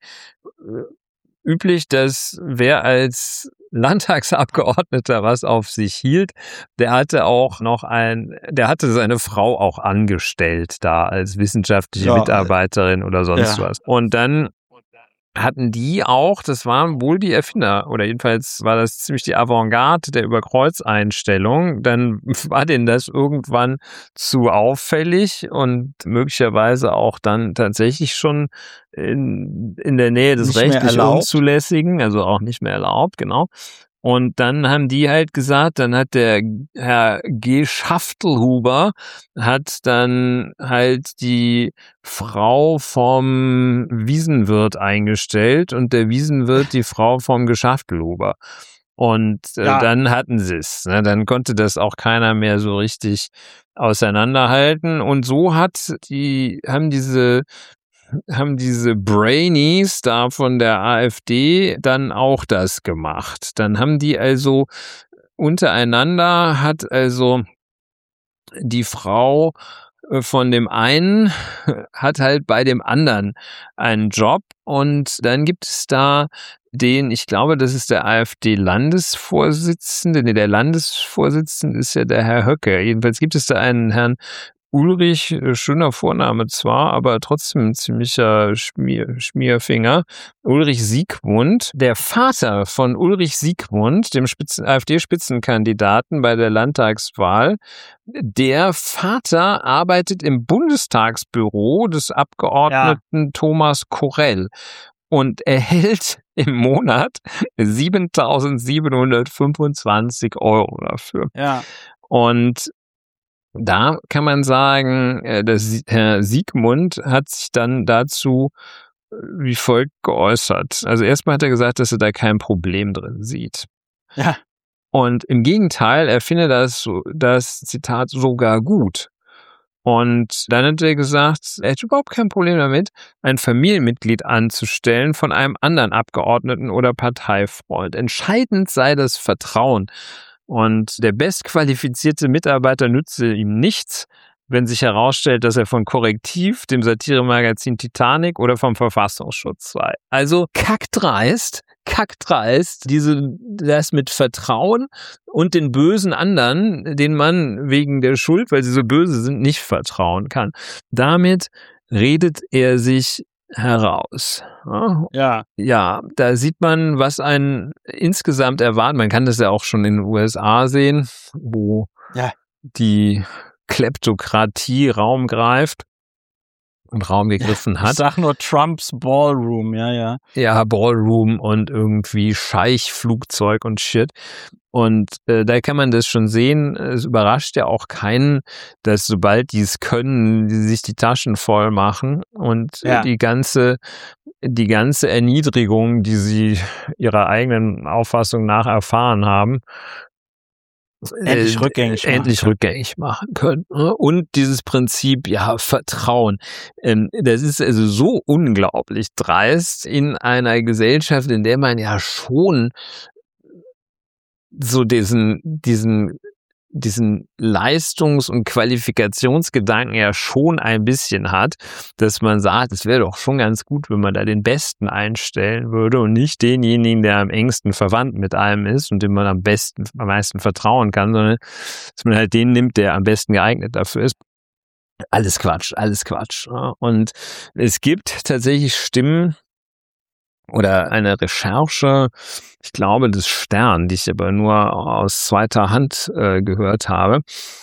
üblich, dass wer als Landtagsabgeordneter was auf sich hielt, der hatte auch noch ein, der hatte seine Frau auch angestellt da als wissenschaftliche ja, Mitarbeiterin oder sonst ja. was. Und dann hatten die auch, das waren wohl die Erfinder, oder jedenfalls war das ziemlich die Avantgarde der Überkreuzeinstellung, dann war denen das irgendwann zu auffällig und möglicherweise auch dann tatsächlich schon in, in der Nähe des rechtlich Unzulässigen, also auch nicht mehr erlaubt, genau. Und dann haben die halt gesagt, dann hat der Herr G. Schaftelhuber hat dann halt die Frau vom Wiesenwirt eingestellt und der Wiesenwirt die Frau vom Geschaftelhuber. Und äh, ja. dann hatten sie es. Ne? Dann konnte das auch keiner mehr so richtig auseinanderhalten. Und so hat die, haben diese haben diese Brainies da von der AfD dann auch das gemacht. Dann haben die also untereinander, hat also die Frau von dem einen, hat halt bei dem anderen einen Job und dann gibt es da den, ich glaube, das ist der AfD-Landesvorsitzende, nee, der Landesvorsitzende ist ja der Herr Höcke. Jedenfalls gibt es da einen Herrn Ulrich, schöner Vorname zwar, aber trotzdem ein ziemlicher Schmier, Schmierfinger. Ulrich Siegmund, der Vater von Ulrich Siegmund, dem Spitzen, AfD-Spitzenkandidaten bei der Landtagswahl, der Vater arbeitet im Bundestagsbüro des Abgeordneten ja. Thomas Korell und erhält im Monat siebentausendsiebenhundertfünfundzwanzig Euro dafür. Ja. Und da kann man sagen, dass Herr Siegmund hat sich dann dazu wie folgt geäußert. Also erstmal hat er gesagt, dass er da kein Problem drin sieht. Ja. Und im Gegenteil, er findet das, das Zitat sogar gut. Und dann hat er gesagt, er hätte überhaupt kein Problem damit, ein Familienmitglied anzustellen von einem anderen Abgeordneten oder Parteifreund. Entscheidend sei das Vertrauen. Und der bestqualifizierte Mitarbeiter nütze ihm nichts, wenn sich herausstellt, dass er von Korrektiv, dem Satiremagazin Titanic oder vom Verfassungsschutz sei. Also kackdreist, kackdreist, diese, das mit Vertrauen und den bösen anderen, denen man wegen der Schuld, weil sie so böse sind, nicht vertrauen kann. Damit redet er sich heraus. Ja. Ja, da sieht man, was einen insgesamt erwartet. Man kann das ja auch schon in den U S A sehen, wo ja. die Kleptokratie Raum greift und Raum gegriffen hat. Ich sag nur Trumps Ballroom, ja, ja. Ja, Ballroom und irgendwie Scheichflugzeug und Shit. Und äh, da kann man das schon sehen. Es überrascht ja auch keinen, dass sobald die es können, die sich die Taschen voll machen und ja. die ganze die ganze Erniedrigung, die sie ihrer eigenen Auffassung nach erfahren haben, endlich rückgängig machen. endlich rückgängig machen können. Und dieses Prinzip, ja, Vertrauen. Das ist also so unglaublich dreist in einer Gesellschaft, in der man ja schon so diesen, diesen, diesen Leistungs- und Qualifikationsgedanken ja schon ein bisschen hat, dass man sagt, es wäre doch schon ganz gut, wenn man da den Besten einstellen würde und nicht denjenigen, der am engsten verwandt mit einem ist und dem man am besten, am meisten vertrauen kann, sondern dass man halt den nimmt, der am besten geeignet dafür ist. Alles Quatsch, alles Quatsch. Und es gibt tatsächlich Stimmen, oder eine Recherche, ich glaube, des Stern, die ich aber nur aus zweiter Hand äh, gehört habe,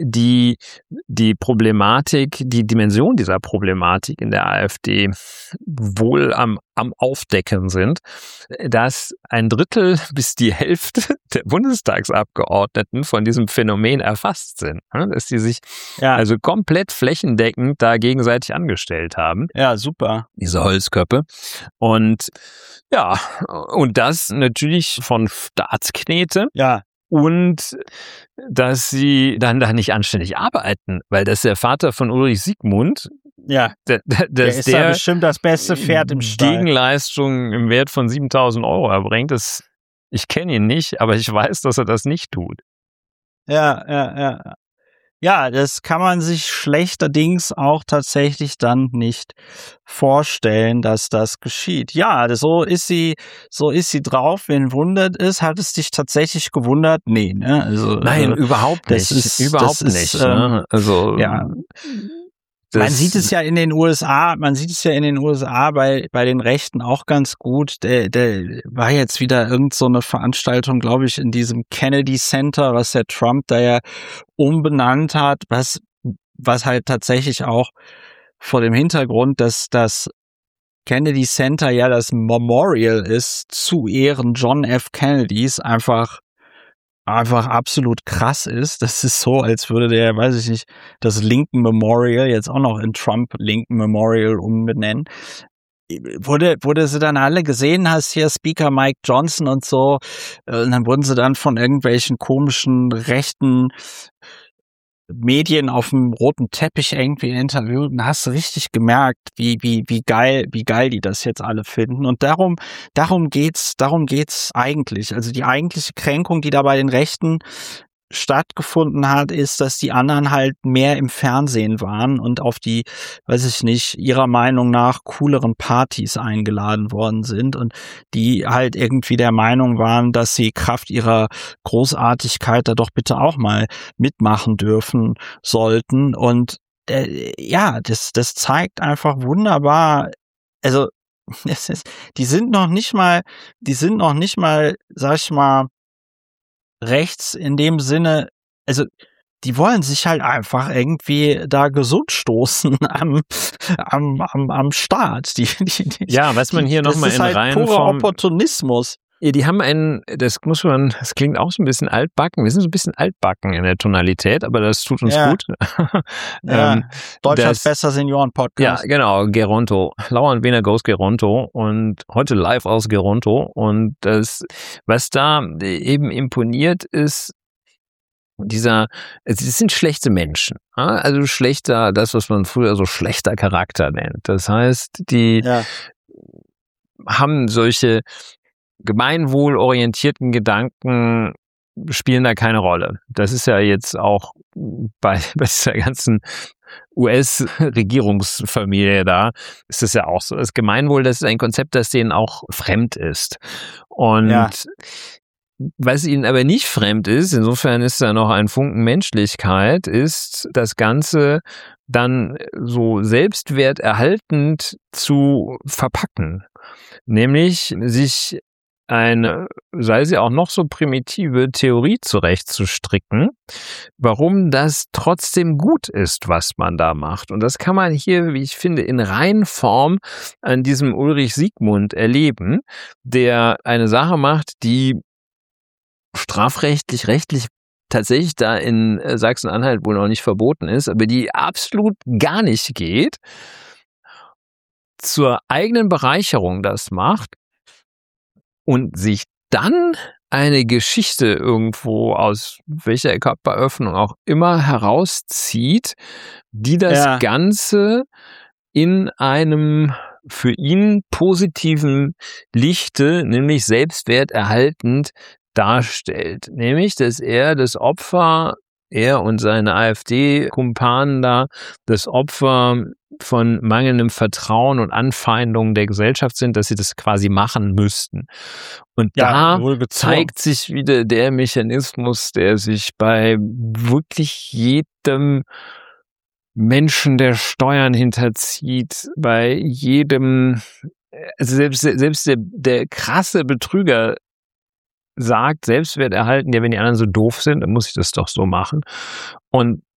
die die Problematik, die Dimension dieser Problematik in der AfD wohl am, am Aufdecken sind, dass ein Drittel bis die Hälfte der Bundestagsabgeordneten von diesem Phänomen erfasst sind, dass die sich ja. also komplett flächendeckend da gegenseitig angestellt haben. Ja, super. Diese Holzköpfe. Und ja, und das natürlich von Staatsknete. Ja. Und dass sie dann da nicht anständig arbeiten, weil das ist der Vater von Ulrich Siegmund. Ja, der, der, der ist der da bestimmt das beste Pferd im Stall. Gegenleistungen im Wert von siebentausend Euro erbringt. Das, ich kenne ihn nicht, aber ich weiß, dass er das nicht tut. Ja, ja, ja. Ja, das kann man sich schlechterdings auch tatsächlich dann nicht vorstellen, dass das geschieht. Ja, so ist sie, so ist sie drauf. Wen wundert es? Hat es dich tatsächlich gewundert? Nee, ne? Also, Nein, äh, überhaupt nicht. Das ist, überhaupt das nicht. Ist, ne? Also, ja. Man sieht es ja in den U S A, man sieht es ja in den U S A bei, bei den Rechten auch ganz gut. Der, der war jetzt wieder irgend so eine Veranstaltung, glaube ich, in diesem Kennedy Center, was der Trump da ja umbenannt hat, was, was halt tatsächlich auch vor dem Hintergrund, dass das Kennedy Center ja das Memorial ist zu Ehren John F. Kennedys, einfach einfach absolut krass ist. Das ist so, als würde der, weiß ich nicht, das Lincoln Memorial jetzt auch noch in Trump Lincoln Memorial umbenennen. Wurde, wurde sie dann alle gesehen, hast hier Speaker Mike Johnson und so, und dann wurden sie dann von irgendwelchen komischen rechten Medien auf dem roten Teppich irgendwie interviewt, und hast du richtig gemerkt, wie wie wie geil wie geil die das jetzt alle finden. Und darum darum geht's darum geht's eigentlich. Also die eigentliche Kränkung, die da bei den Rechten stattgefunden hat, ist, dass die anderen halt mehr im Fernsehen waren und auf die, weiß ich nicht, ihrer Meinung nach cooleren Partys eingeladen worden sind und die halt irgendwie der Meinung waren, dass sie Kraft ihrer Großartigkeit da doch bitte auch mal mitmachen dürfen sollten. Und äh, ja, das das zeigt einfach wunderbar, also es ist, die sind noch nicht mal, die sind noch nicht mal, sag ich mal, rechts in dem Sinne, also die wollen sich halt einfach irgendwie da gesund stoßen am am am, am Staat. Die, die, die, ja, was man hier nochmal in halt Reihenform... purer Opportunismus. Ja, die haben einen, das muss man, das klingt auch so ein bisschen altbacken. Wir sind so ein bisschen altbacken in der Tonalität, aber das tut uns ja. gut. Ja. ähm, Deutschlands bester Senioren-Podcast. Ja, genau, Geronto. Lauer und Wiener Goes Geronto und heute live aus Geronto. Und das, was da eben imponiert, ist dieser, es sind schlechte Menschen. Also schlechter, das, was man früher so schlechter Charakter nennt. Das heißt, die ja. haben solche gemeinwohlorientierten Gedanken, spielen da keine Rolle. Das ist ja jetzt auch bei, bei dieser ganzen U S-Regierungsfamilie da, ist das ja auch so. Das Gemeinwohl, das ist ein Konzept, das denen auch fremd ist. Und ja. was ihnen aber nicht fremd ist, insofern ist da noch ein Funken Menschlichkeit, ist das Ganze dann so selbstwerterhaltend zu verpacken. Nämlich sich eine, sei sie auch noch so primitive Theorie zurechtzustricken, warum das trotzdem gut ist, was man da macht. Und das kann man hier, wie ich finde, in Reinform an diesem Ulrich Siegmund erleben, der eine Sache macht, die strafrechtlich, rechtlich tatsächlich da in Sachsen-Anhalt wohl noch nicht verboten ist, aber die absolut gar nicht geht, zur eigenen Bereicherung das macht, und sich dann eine Geschichte irgendwo aus welcher Körperöffnung auch immer herauszieht, die das ja. Ganze in einem für ihn positiven Lichte, nämlich selbstwerterhaltend, darstellt. Nämlich, dass er das Opfer, er und seine AfD-Kumpanen da, das Opfer von mangelndem Vertrauen und Anfeindungen der Gesellschaft sind, dass sie das quasi machen müssten. Und ja, da zeigt sich wieder der Mechanismus, der sich bei wirklich jedem Menschen, der Steuern hinterzieht, bei jedem, also selbst, selbst der, der krasse Betrüger sagt, Selbstwert erhalten, ja, wenn die anderen so doof sind, dann muss ich das doch so machen. Und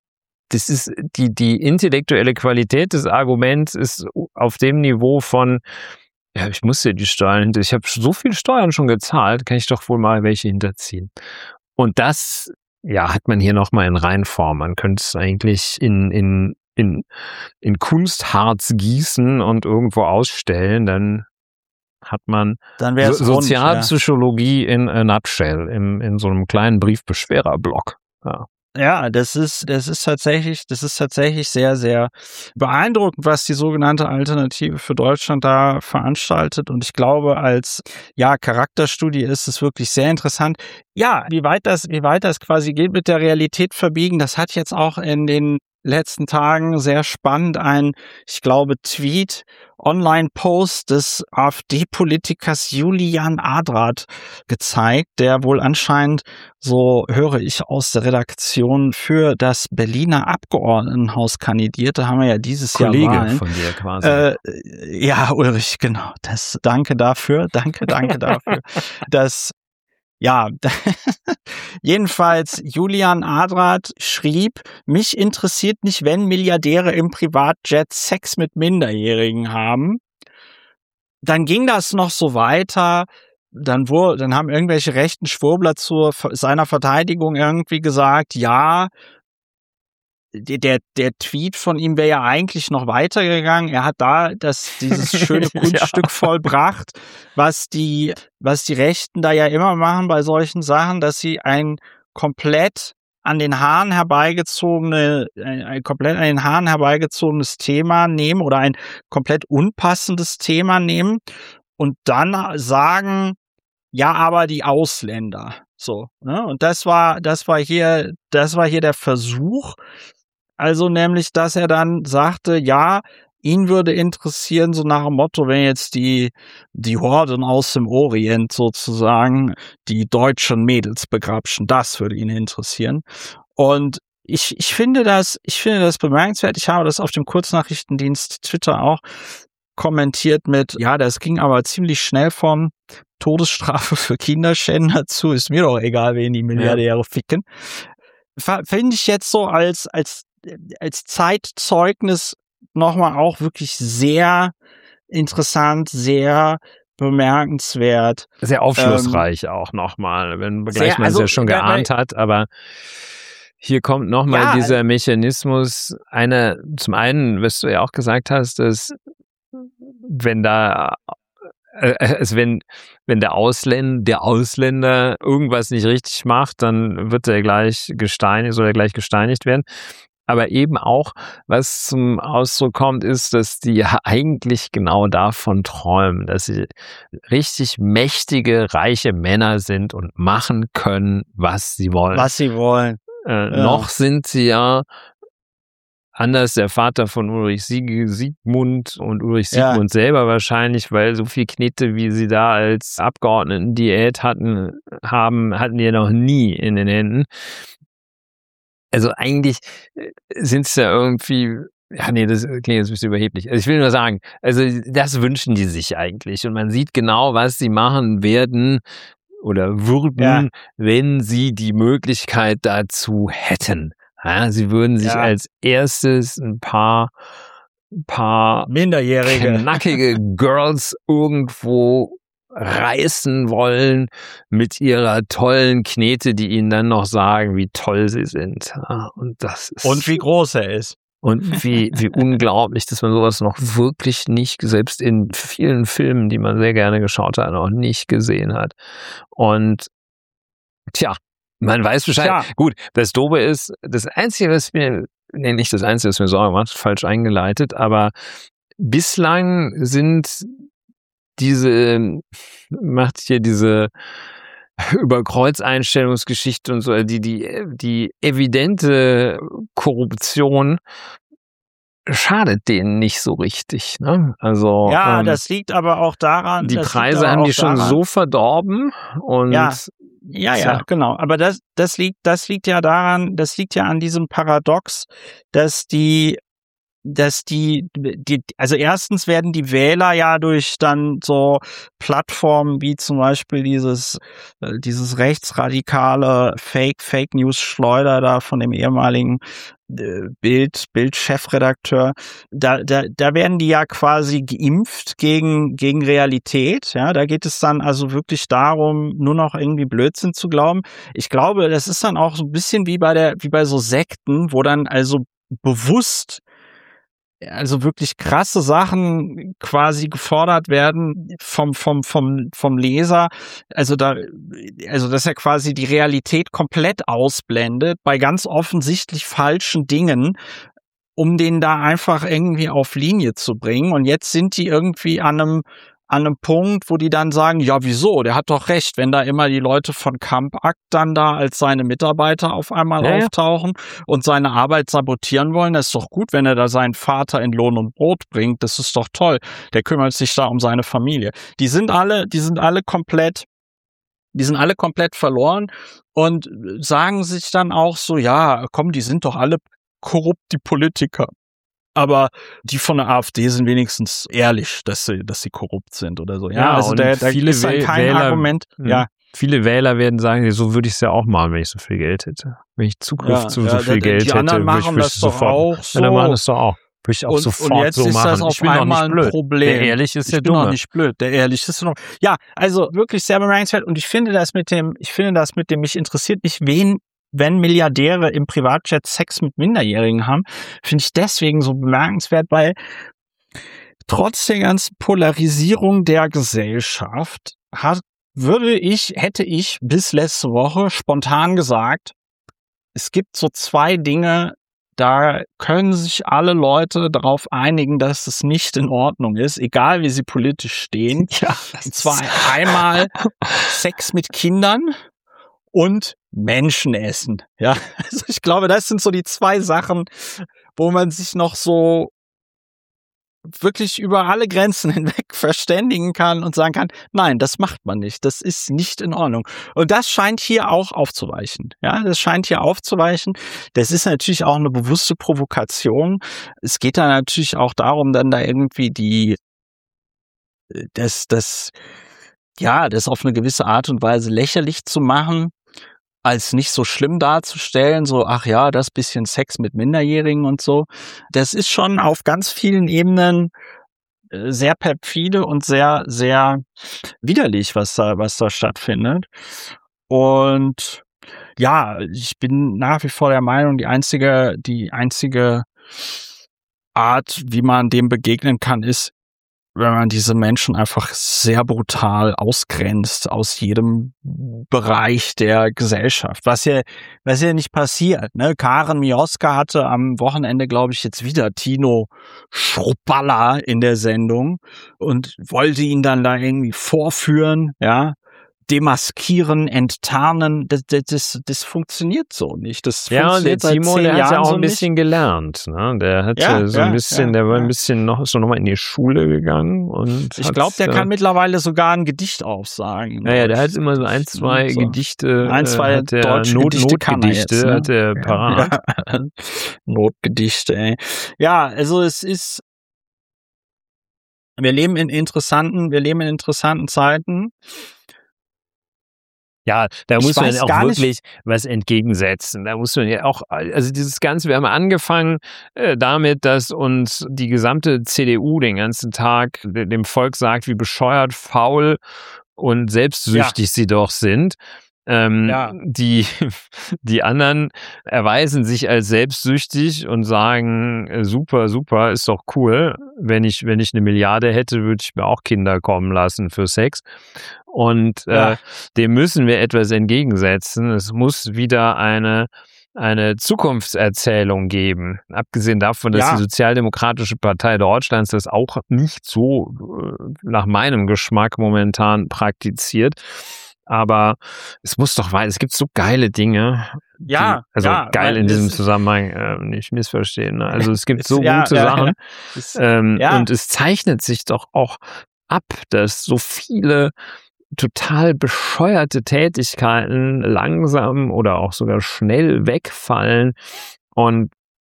das ist die, die intellektuelle Qualität des Arguments ist auf dem Niveau von, ja, ich muss ja die Steuern, ich habe so viel Steuern schon gezahlt, kann ich doch wohl mal welche hinterziehen. Und das, ja, hat man hier nochmal in Reinform. Man könnte es eigentlich in, in, in, in Kunstharz gießen und irgendwo ausstellen, dann hat man Dann wär's so, rund, Sozialpsychologie ja. in a nutshell, in, in so einem kleinen Briefbeschwererblock. Ja. Ja, das ist, das ist tatsächlich, das ist tatsächlich sehr, sehr beeindruckend, was die sogenannte Alternative für Deutschland da veranstaltet. Und ich glaube, als, ja, Charakterstudie ist es wirklich sehr interessant. Ja, wie weit das, wie weit das quasi geht mit der Realität verbiegen, das hat jetzt auch in den letzten Tagen sehr spannend ein, ich glaube, Tweet, Online-Post des AfD-Politikers Julian Adrat gezeigt, der wohl anscheinend, so höre ich aus der Redaktion, für das Berliner Abgeordnetenhaus kandidiert. Da haben wir ja dieses Kollege Jahr Wahlen. Von dir quasi. Äh, ja, Ulrich, genau. Das, danke dafür, danke, danke dafür. Das Ja, jedenfalls Julian Adrat schrieb, mich interessiert nicht, wenn Milliardäre im Privatjet Sex mit Minderjährigen haben. Dann ging das noch so weiter. Dann wurde, dann haben irgendwelche rechten Schwurbler zu seiner Verteidigung irgendwie gesagt, ja, der, der Tweet von ihm wäre ja eigentlich noch weitergegangen. Er hat da das, dieses schöne Kunststück ja. vollbracht, was die, was die Rechten da ja immer machen bei solchen Sachen, dass sie ein komplett an den Haaren herbeigezogene, ein, ein komplett an den Haaren herbeigezogenes Thema nehmen oder ein komplett unpassendes Thema nehmen und dann sagen, ja, aber die Ausländer. So, ne? Und das war, das war hier, das war hier der Versuch. Also nämlich, dass er dann sagte, ja, ihn würde interessieren, so nach dem Motto, wenn jetzt die, die Horden aus dem Orient sozusagen die deutschen Mädels begrapschen, das würde ihn interessieren. Und ich, ich finde das, ich finde das bemerkenswert. Ich habe das auf dem Kurznachrichtendienst Twitter auch kommentiert mit, ja, das ging aber ziemlich schnell von Todesstrafe für Kinderschänder zu, ist mir doch egal, wen die Milliardäre ja. ficken. Finde ich jetzt so als, als, als Zeitzeugnis nochmal auch wirklich sehr interessant, sehr bemerkenswert. Sehr aufschlussreich ähm, auch nochmal, wenn gleich man es also, ja schon geahnt weil, hat, aber hier kommt nochmal ja, dieser Mechanismus, eine, zum einen, was du ja auch gesagt hast, dass wenn da Also wenn, wenn der Ausländer, der Ausländer irgendwas nicht richtig macht, dann wird er gleich gesteinigt, soll er gleich gesteinigt werden. Aber eben auch, was zum Ausdruck kommt, ist, dass die ja eigentlich genau davon träumen, dass sie richtig mächtige, reiche Männer sind und machen können, was sie wollen. Was sie wollen. Äh, ja. Noch sind sie ja anders der Vater von Ulrich Sieg- Siegmund und Ulrich Siegmund ja. selber wahrscheinlich, weil so viel Knete, wie sie da als Abgeordneten-Diät hatten, haben, hatten die ja noch nie in den Händen. Also eigentlich sind es ja irgendwie, ja nee, das klingt jetzt ein bisschen überheblich. Also ich will nur sagen, also das wünschen die sich eigentlich und man sieht genau, was sie machen werden oder würden, ja. wenn sie die Möglichkeit dazu hätten. Ja, sie würden sich ja. als erstes ein paar, ein paar minderjährige, knackige Girls irgendwo reißen wollen mit ihrer tollen Knete, die ihnen dann noch sagen, wie toll sie sind. Ja, und das ist und wie groß er ist. Und wie, wie unglaublich, dass man sowas noch wirklich nicht, selbst in vielen Filmen, die man sehr gerne geschaut hat, noch nicht gesehen hat. Und tja, man weiß Bescheid. Ja. Gut, das Doofe ist, das Einzige, was mir, nee, nicht das Einzige, was mir Sorge macht, falsch eingeleitet, aber bislang sind diese, macht hier diese Überkreuzeinstellungsgeschichte und so, die, die, die evidente Korruption schadet denen nicht so richtig, ne? Also ja, ähm, das liegt aber auch daran, die Preise haben die schon daran. so verdorben und ja. Ja, ja, genau. Aber das, das liegt, das liegt ja daran, das liegt ja an diesem Paradox, dass die dass die, die, also erstens werden die Wähler ja durch dann so Plattformen wie zum Beispiel dieses, dieses rechtsradikale Fake, Fake News Schleuder da von dem ehemaligen Bild, Bild-Chefredakteur, da, da, da werden die ja quasi geimpft gegen, gegen Realität, ja, da geht es dann also wirklich darum, nur noch irgendwie Blödsinn zu glauben. Ich glaube, das ist dann auch so ein bisschen wie bei der, wie bei so Sekten, wo dann also bewusst also wirklich krasse Sachen quasi gefordert werden vom, vom, vom, vom Leser. Also da, also dass er quasi die Realität komplett ausblendet bei ganz offensichtlich falschen Dingen, um den da einfach irgendwie auf Linie zu bringen. Und jetzt sind die irgendwie an einem, an einem Punkt, wo die dann sagen, ja, wieso? Der hat doch recht, wenn da immer die Leute von Kampakt dann da als seine Mitarbeiter auf einmal ja, auftauchen und seine Arbeit sabotieren wollen. Das ist doch gut, wenn er da seinen Vater in Lohn und Brot bringt. Das ist doch toll. Der kümmert sich da um seine Familie. Die sind alle, die sind alle komplett, die sind alle komplett verloren und sagen sich dann auch so, ja, komm, die sind doch alle korrupt, die Politiker. Aber die von der AfD sind wenigstens ehrlich, dass sie, dass sie korrupt sind oder so. Ja, ja also da, da viele ist dann kein Wähler, Argument. mh. Ja. Viele Wähler werden sagen, so würde ich es ja auch machen, wenn ich so viel Geld hätte. Wenn ich Zugriff ja, zu ja, so viel die Geld hätte, anderen würde ich, machen würde das ich doch sofort. auch so. Ja, dann machen das doch auch. Würde ich auch und, sofort und jetzt so ist machen. das auf ich bin einmal doch nicht blöd. ein Problem. Der ehrlich ist ich der bin Dumme. doch nicht blöd. Der ehrlich ist noch. Ja, also wirklich sehr bemerkenswert. Und ich finde das mit dem, ich finde das mit dem, mich interessiert nicht, wen wenn Milliardäre im Privatjet Sex mit Minderjährigen haben, finde ich deswegen so bemerkenswert, weil trotz der ganzen Polarisierung der Gesellschaft hat, würde ich, hätte ich bis letzte Woche spontan gesagt, es gibt so zwei Dinge, da können sich alle Leute darauf einigen, dass es nicht in Ordnung ist, egal wie sie politisch stehen. Ja, und zwar einmal Sex mit Kindern und Menschen essen. Ja, also ich glaube, das sind so die zwei Sachen, wo man sich noch so wirklich über alle Grenzen hinweg verständigen kann und sagen kann, nein, das macht man nicht, das ist nicht in Ordnung. Und das scheint hier auch aufzuweichen. Ja, das scheint hier aufzuweichen. Das ist natürlich auch eine bewusste Provokation. Es geht da natürlich auch darum, dann da irgendwie die, das, das, ja, das auf eine gewisse Art und Weise lächerlich zu machen, als nicht so schlimm darzustellen, so, ach ja, das bisschen Sex mit Minderjährigen und so. Das ist schon auf ganz vielen Ebenen sehr perfide und sehr, sehr widerlich, was da, was da stattfindet. Und ja, ich bin nach wie vor der Meinung, die einzige, die einzige Art, wie man dem begegnen kann, ist, wenn man diese Menschen einfach sehr brutal ausgrenzt aus jedem Bereich der Gesellschaft, was ja, was ja nicht passiert, ne? Karen Mioska hatte am Wochenende, glaube ich, jetzt wieder Tino Schruppalla in der Sendung und wollte ihn dann da irgendwie vorführen, ja, demaskieren, enttarnen, das, das, das funktioniert so nicht. Das ja, und der Timo, der hat ja auch so ein bisschen nicht. gelernt. Ne? Der hat ja, ja so ja, ein bisschen, ja, der war ja. ein bisschen noch, ist noch mal in die Schule gegangen und ich glaube, der äh, kann mittlerweile sogar ein Gedicht aufsagen. Naja, der hat immer so ein, zwei so. Gedichte, ein, zwei hat der deutsche Not, Gedichte kann er Notgedichte, jetzt, ne? hat er parat. Ja. Notgedichte, ey. Ja, also es ist, wir leben in interessanten, wir leben in interessanten Zeiten. Ja, da ich muss man auch wirklich nicht. was entgegensetzen. Da muss man ja auch, also dieses Ganze, wir haben angefangen äh, damit, dass uns die gesamte C D U den ganzen Tag dem Volk sagt, wie bescheuert, faul und selbstsüchtig ja. sie doch sind. Ähm, ja. die, die anderen erweisen sich als selbstsüchtig und sagen, super, super, ist doch cool. Wenn ich, wenn ich eine Milliarde hätte, würde ich mir auch Kinder kommen lassen für Sex. Und ja. äh, dem müssen wir etwas entgegensetzen. Es muss wieder eine eine Zukunftserzählung geben. Abgesehen davon, dass ja. die Sozialdemokratische Partei Deutschlands das auch nicht so äh, nach meinem Geschmack momentan praktiziert. Aber es muss doch weiter, es gibt so geile Dinge. Ja, die, also ja, geil in diesem Zusammenhang, äh, nicht missverstehen. Ne? Also es gibt ist, so ja, gute ja, Sachen. Ja. Ist, ähm, ja. Und es zeichnet sich doch auch ab, dass so viele total bescheuerte Tätigkeiten langsam oder auch sogar schnell wegfallen. Und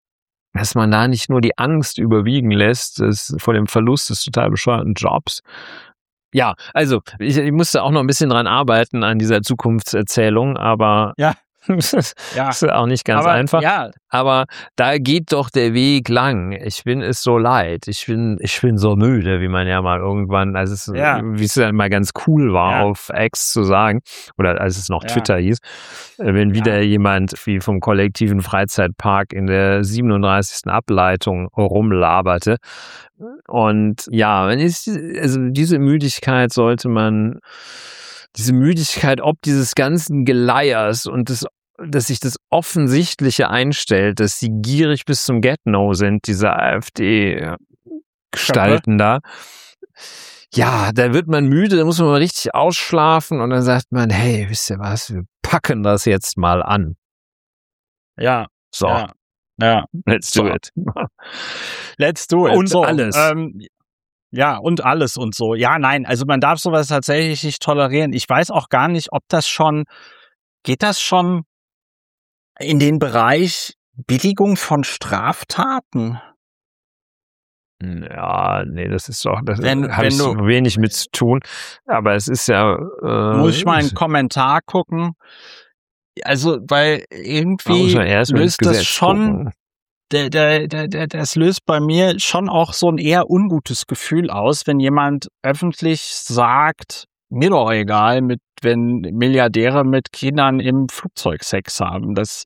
dass man da nicht nur die Angst überwiegen lässt, das, vor dem Verlust des total bescheuerten Jobs. Ja, also ich, ich musste auch noch ein bisschen dran arbeiten an dieser Zukunftserzählung, aber Ja. das Ja. ist auch nicht ganz Aber, einfach. Ja, Aber da geht doch der Weg lang. Ich bin es so leid. Ich bin, ich bin so müde, wie man ja mal irgendwann, als es, Ja. wie es dann mal ganz cool war, Ja. auf X zu sagen, oder als es noch Ja. Twitter hieß, äh, wenn wieder Ja. jemand wie vom kollektiven Freizeitpark in der siebenunddreißigsten Ableitung rumlaberte. Und ja, wenn ich, also diese Müdigkeit sollte man, diese Müdigkeit ob dieses ganzen Geleiers und das, dass sich das Offensichtliche einstellt, dass sie gierig bis zum Get-No sind, diese AfD-Gestalten da. Ja, da wird man müde, da muss man mal richtig ausschlafen und dann sagt man, hey, wisst ihr was, wir packen das jetzt mal an. ja, So, ja, ja. let's do So. it. Let's do it. Und so, alles. Ähm, ja, und alles und so. Ja, nein, also man darf sowas tatsächlich nicht tolerieren. Ich weiß auch gar nicht, ob das schon, geht das schon in den Bereich Billigung von Straftaten? Ja, nee, das ist doch, das Wenn- habe wenn ich du- so wenig mit zu tun. Aber es ist ja. Äh, Muss ich mal einen Kommentar gucken? Also, weil da irgendwie muss man erst mal ins löst das Gesetz schon, gucken. der, der, der, der, das löst bei mir schon auch so ein eher ungutes Gefühl aus, wenn jemand öffentlich sagt, mir doch egal, mit, wenn Milliardäre mit Kindern im Flugzeug Sex haben. Das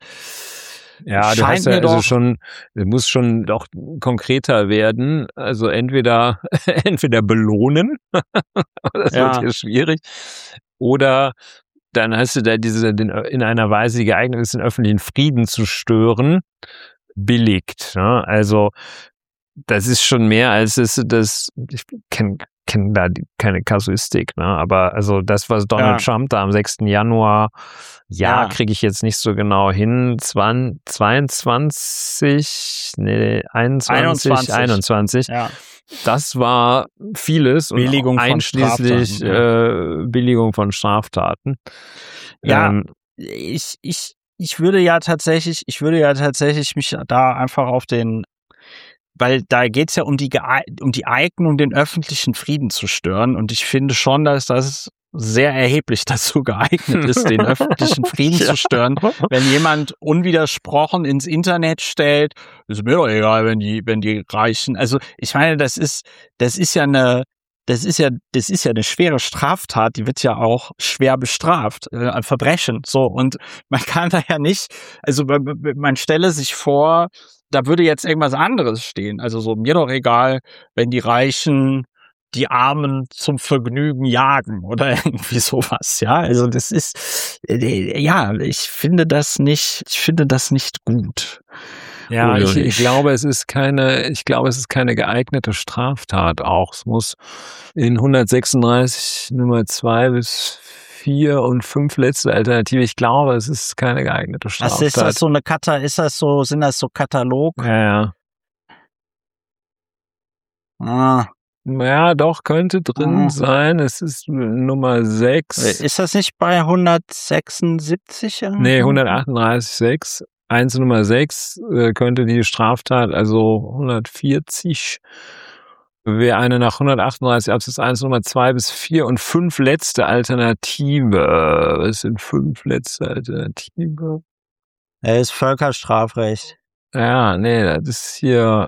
Ja, du scheint hast ja mir also doch, schon, du musst schon doch konkreter werden. Also entweder, entweder belohnen, das Ja. wird hier schwierig, oder dann hast du da diese, den, in einer Weise, die geeignet ist, den öffentlichen Frieden zu stören, billigt. Ne? Also das ist schon mehr als es, das, ich kenne kenn da die, keine Kasuistik, ne? Aber also das, was Donald Ja. Trump da am sechsten Januar, ja, Ja. kriege ich jetzt nicht so genau hin, zwanzig, zweiundzwanzig, nee, einundzwanzig, einundzwanzig. einundzwanzig, ja, das war vieles und Billigung auch von einschließlich Straftaten, äh, Billigung von Straftaten. Ja. Ähm, ich, ich, ich würde ja tatsächlich, ich würde ja tatsächlich mich da einfach auf den, weil da geht's ja um die, Gee- um die Eignung, den öffentlichen Frieden zu stören. Und ich finde schon, dass das sehr erheblich dazu geeignet ist, den öffentlichen Frieden Ja. zu stören. Wenn jemand unwidersprochen ins Internet stellt, ist mir doch egal, wenn die, wenn die Reichen, also ich meine, das ist, das ist ja eine, das ist ja, das ist ja eine schwere Straftat, die wird ja auch schwer bestraft, äh, ein Verbrechen, so. Und man kann da ja nicht, also man, man stelle sich vor, da würde jetzt irgendwas anderes stehen. Also so, mir doch egal, wenn die Reichen die Armen zum Vergnügen jagen oder irgendwie sowas, ja. Also das ist, äh, ja, ich finde das nicht, ich finde das nicht gut. Ja, Uli ich, und ich ich. glaube, es ist keine, ich glaube, es ist keine geeignete Straftat auch. Es muss in hundertsechsunddreißig Nummer zwei bis vier und fünf letzte Alternative. Ich glaube, es ist keine geeignete Was Straftat. ist das so eine Kata, ist das so, sind das so Katalog? Ja, ja. Ah, Ja, doch, könnte drin Ah. sein. Es ist Nummer sechs. ist das nicht bei hundertsechsundsiebzig? irgendwie? Nee, hundertachtunddreißig sechs. Eins Nummer sechs äh, könnte die Straftat, also hundertvierzig, wäre eine nach hundertachtunddreißig Absatz eins Nummer zwei bis vier und fünf letzte Alternative. Was sind fünf letzte Alternative? Er ist Völkerstrafrecht. Ja, nee, das ist hier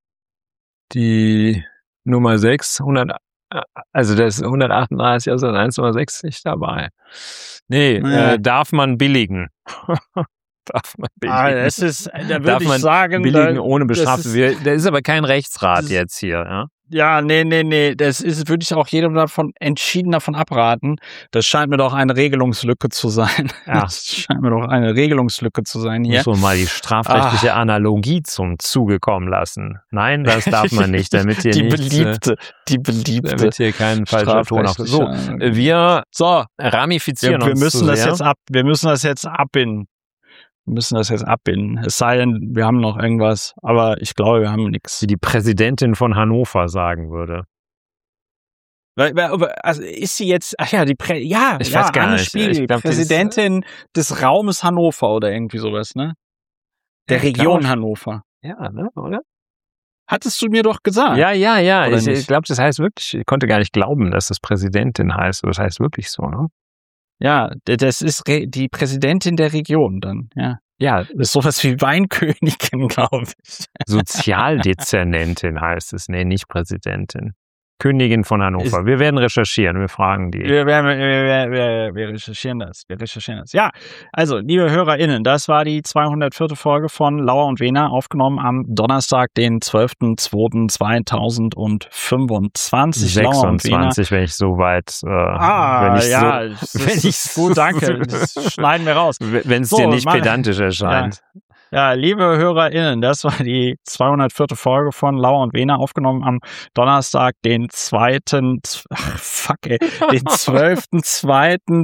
die Nummer sechs, hundert, also das ist hundertachtunddreißig Absatz eins Nummer sechs nicht dabei. Nee, Nee. äh, darf man billigen. Darf man billigen. Ah, das ist, da würde Darf ich man sagen, billigen da, ohne das Bestrafung. ist- Wir- Da ist aber kein Rechtsrat das- jetzt hier. Ja? ja, nee, nee, nee, das ist, würde ich auch jedem davon entschieden davon abraten. Das scheint mir doch eine Regelungslücke zu sein. Ja. Das scheint mir doch eine Regelungslücke zu sein hier. Muss man mal die strafrechtliche Ah. Analogie zum Zuge kommen lassen. Nein, das darf man nicht, damit hier die nicht, beliebte, die äh, beliebte. damit hier kein falscher Ton auf. So, strafrechtliche- äh, wir so, ramifizieren wir, wir uns müssen zu das sehr. jetzt ab, wir müssen das jetzt abbinden. Wir müssen das jetzt abbinden. Es sei denn, wir haben noch irgendwas, aber ich glaube, wir haben nichts. Wie die Präsidentin von Hannover sagen würde. Weil- weil- aber, Also ist sie jetzt, ach ja, die Prä ja, Ich ja, weiß gar Anne nicht. Spiegel, Ich glaub, die ist- Präsidentin des Raumes Hannover oder irgendwie sowas, ne? Der Ja, ich Region glaub- Hannover. Ja, ne, oder? Hattest du mir doch gesagt. Ja, ja, ja. Oder Ich, nicht? ich glaube, das heißt wirklich, ich konnte gar nicht glauben, dass das Präsidentin heißt. Aber das heißt wirklich so, ne? Ja, d- das ist re- die Präsidentin der Region dann, ja. Ja, Das ist sowas wie Weinkönigin, glaube ich. Sozialdezernentin heißt es. Nee, nicht Präsidentin. Königin von Hannover. Ist- Wir werden recherchieren, wir fragen die. Wir, wir, wir, wir, wir, wir recherchieren das. Wir recherchieren das. Ja, also, liebe HörerInnen, das war die zweihundertvierte Folge von Lauer und Wehner, aufgenommen am Donnerstag, den zwölften zweiten zweitausendfünfundzwanzig. Lauer und Wehner. sechsundzwanzig, wenn ich so weit, äh, Ah, wenn ich ja, so, das wenn ist ich gut, so- danke. Das schneiden wir raus. Wenn es So, dir nicht mal- pedantisch erscheint. Ja, liebe HörerInnen, das war die zweihundertvierte Folge von Lauer und Wehner, aufgenommen am Donnerstag, den zweiten, ach, fuck ey, den zwölften zweiten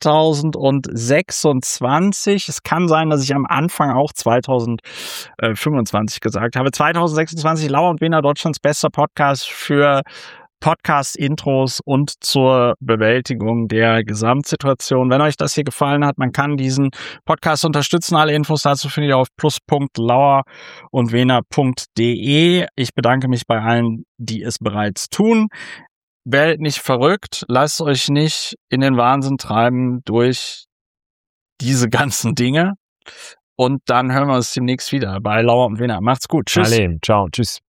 zweitausendsechsundzwanzig. Es kann sein, dass ich am Anfang auch zweitausendfünfundzwanzig gesagt habe. zweitausendsechsundzwanzig, Lauer und Wehner, Deutschlands bester Podcast für Podcast-Intros und zur Bewältigung der Gesamtsituation. Wenn euch das hier gefallen hat, man kann diesen Podcast unterstützen. Alle Infos dazu findet ihr auf plus punkt lauer und wehner punkt de. Ich bedanke mich bei allen, die es bereits tun. Werdet nicht verrückt, lasst euch nicht in den Wahnsinn treiben durch diese ganzen Dinge. Und dann hören wir uns demnächst wieder bei Lauer und Wehner. Macht's gut. Tschüss. Alle, ciao, tschüss.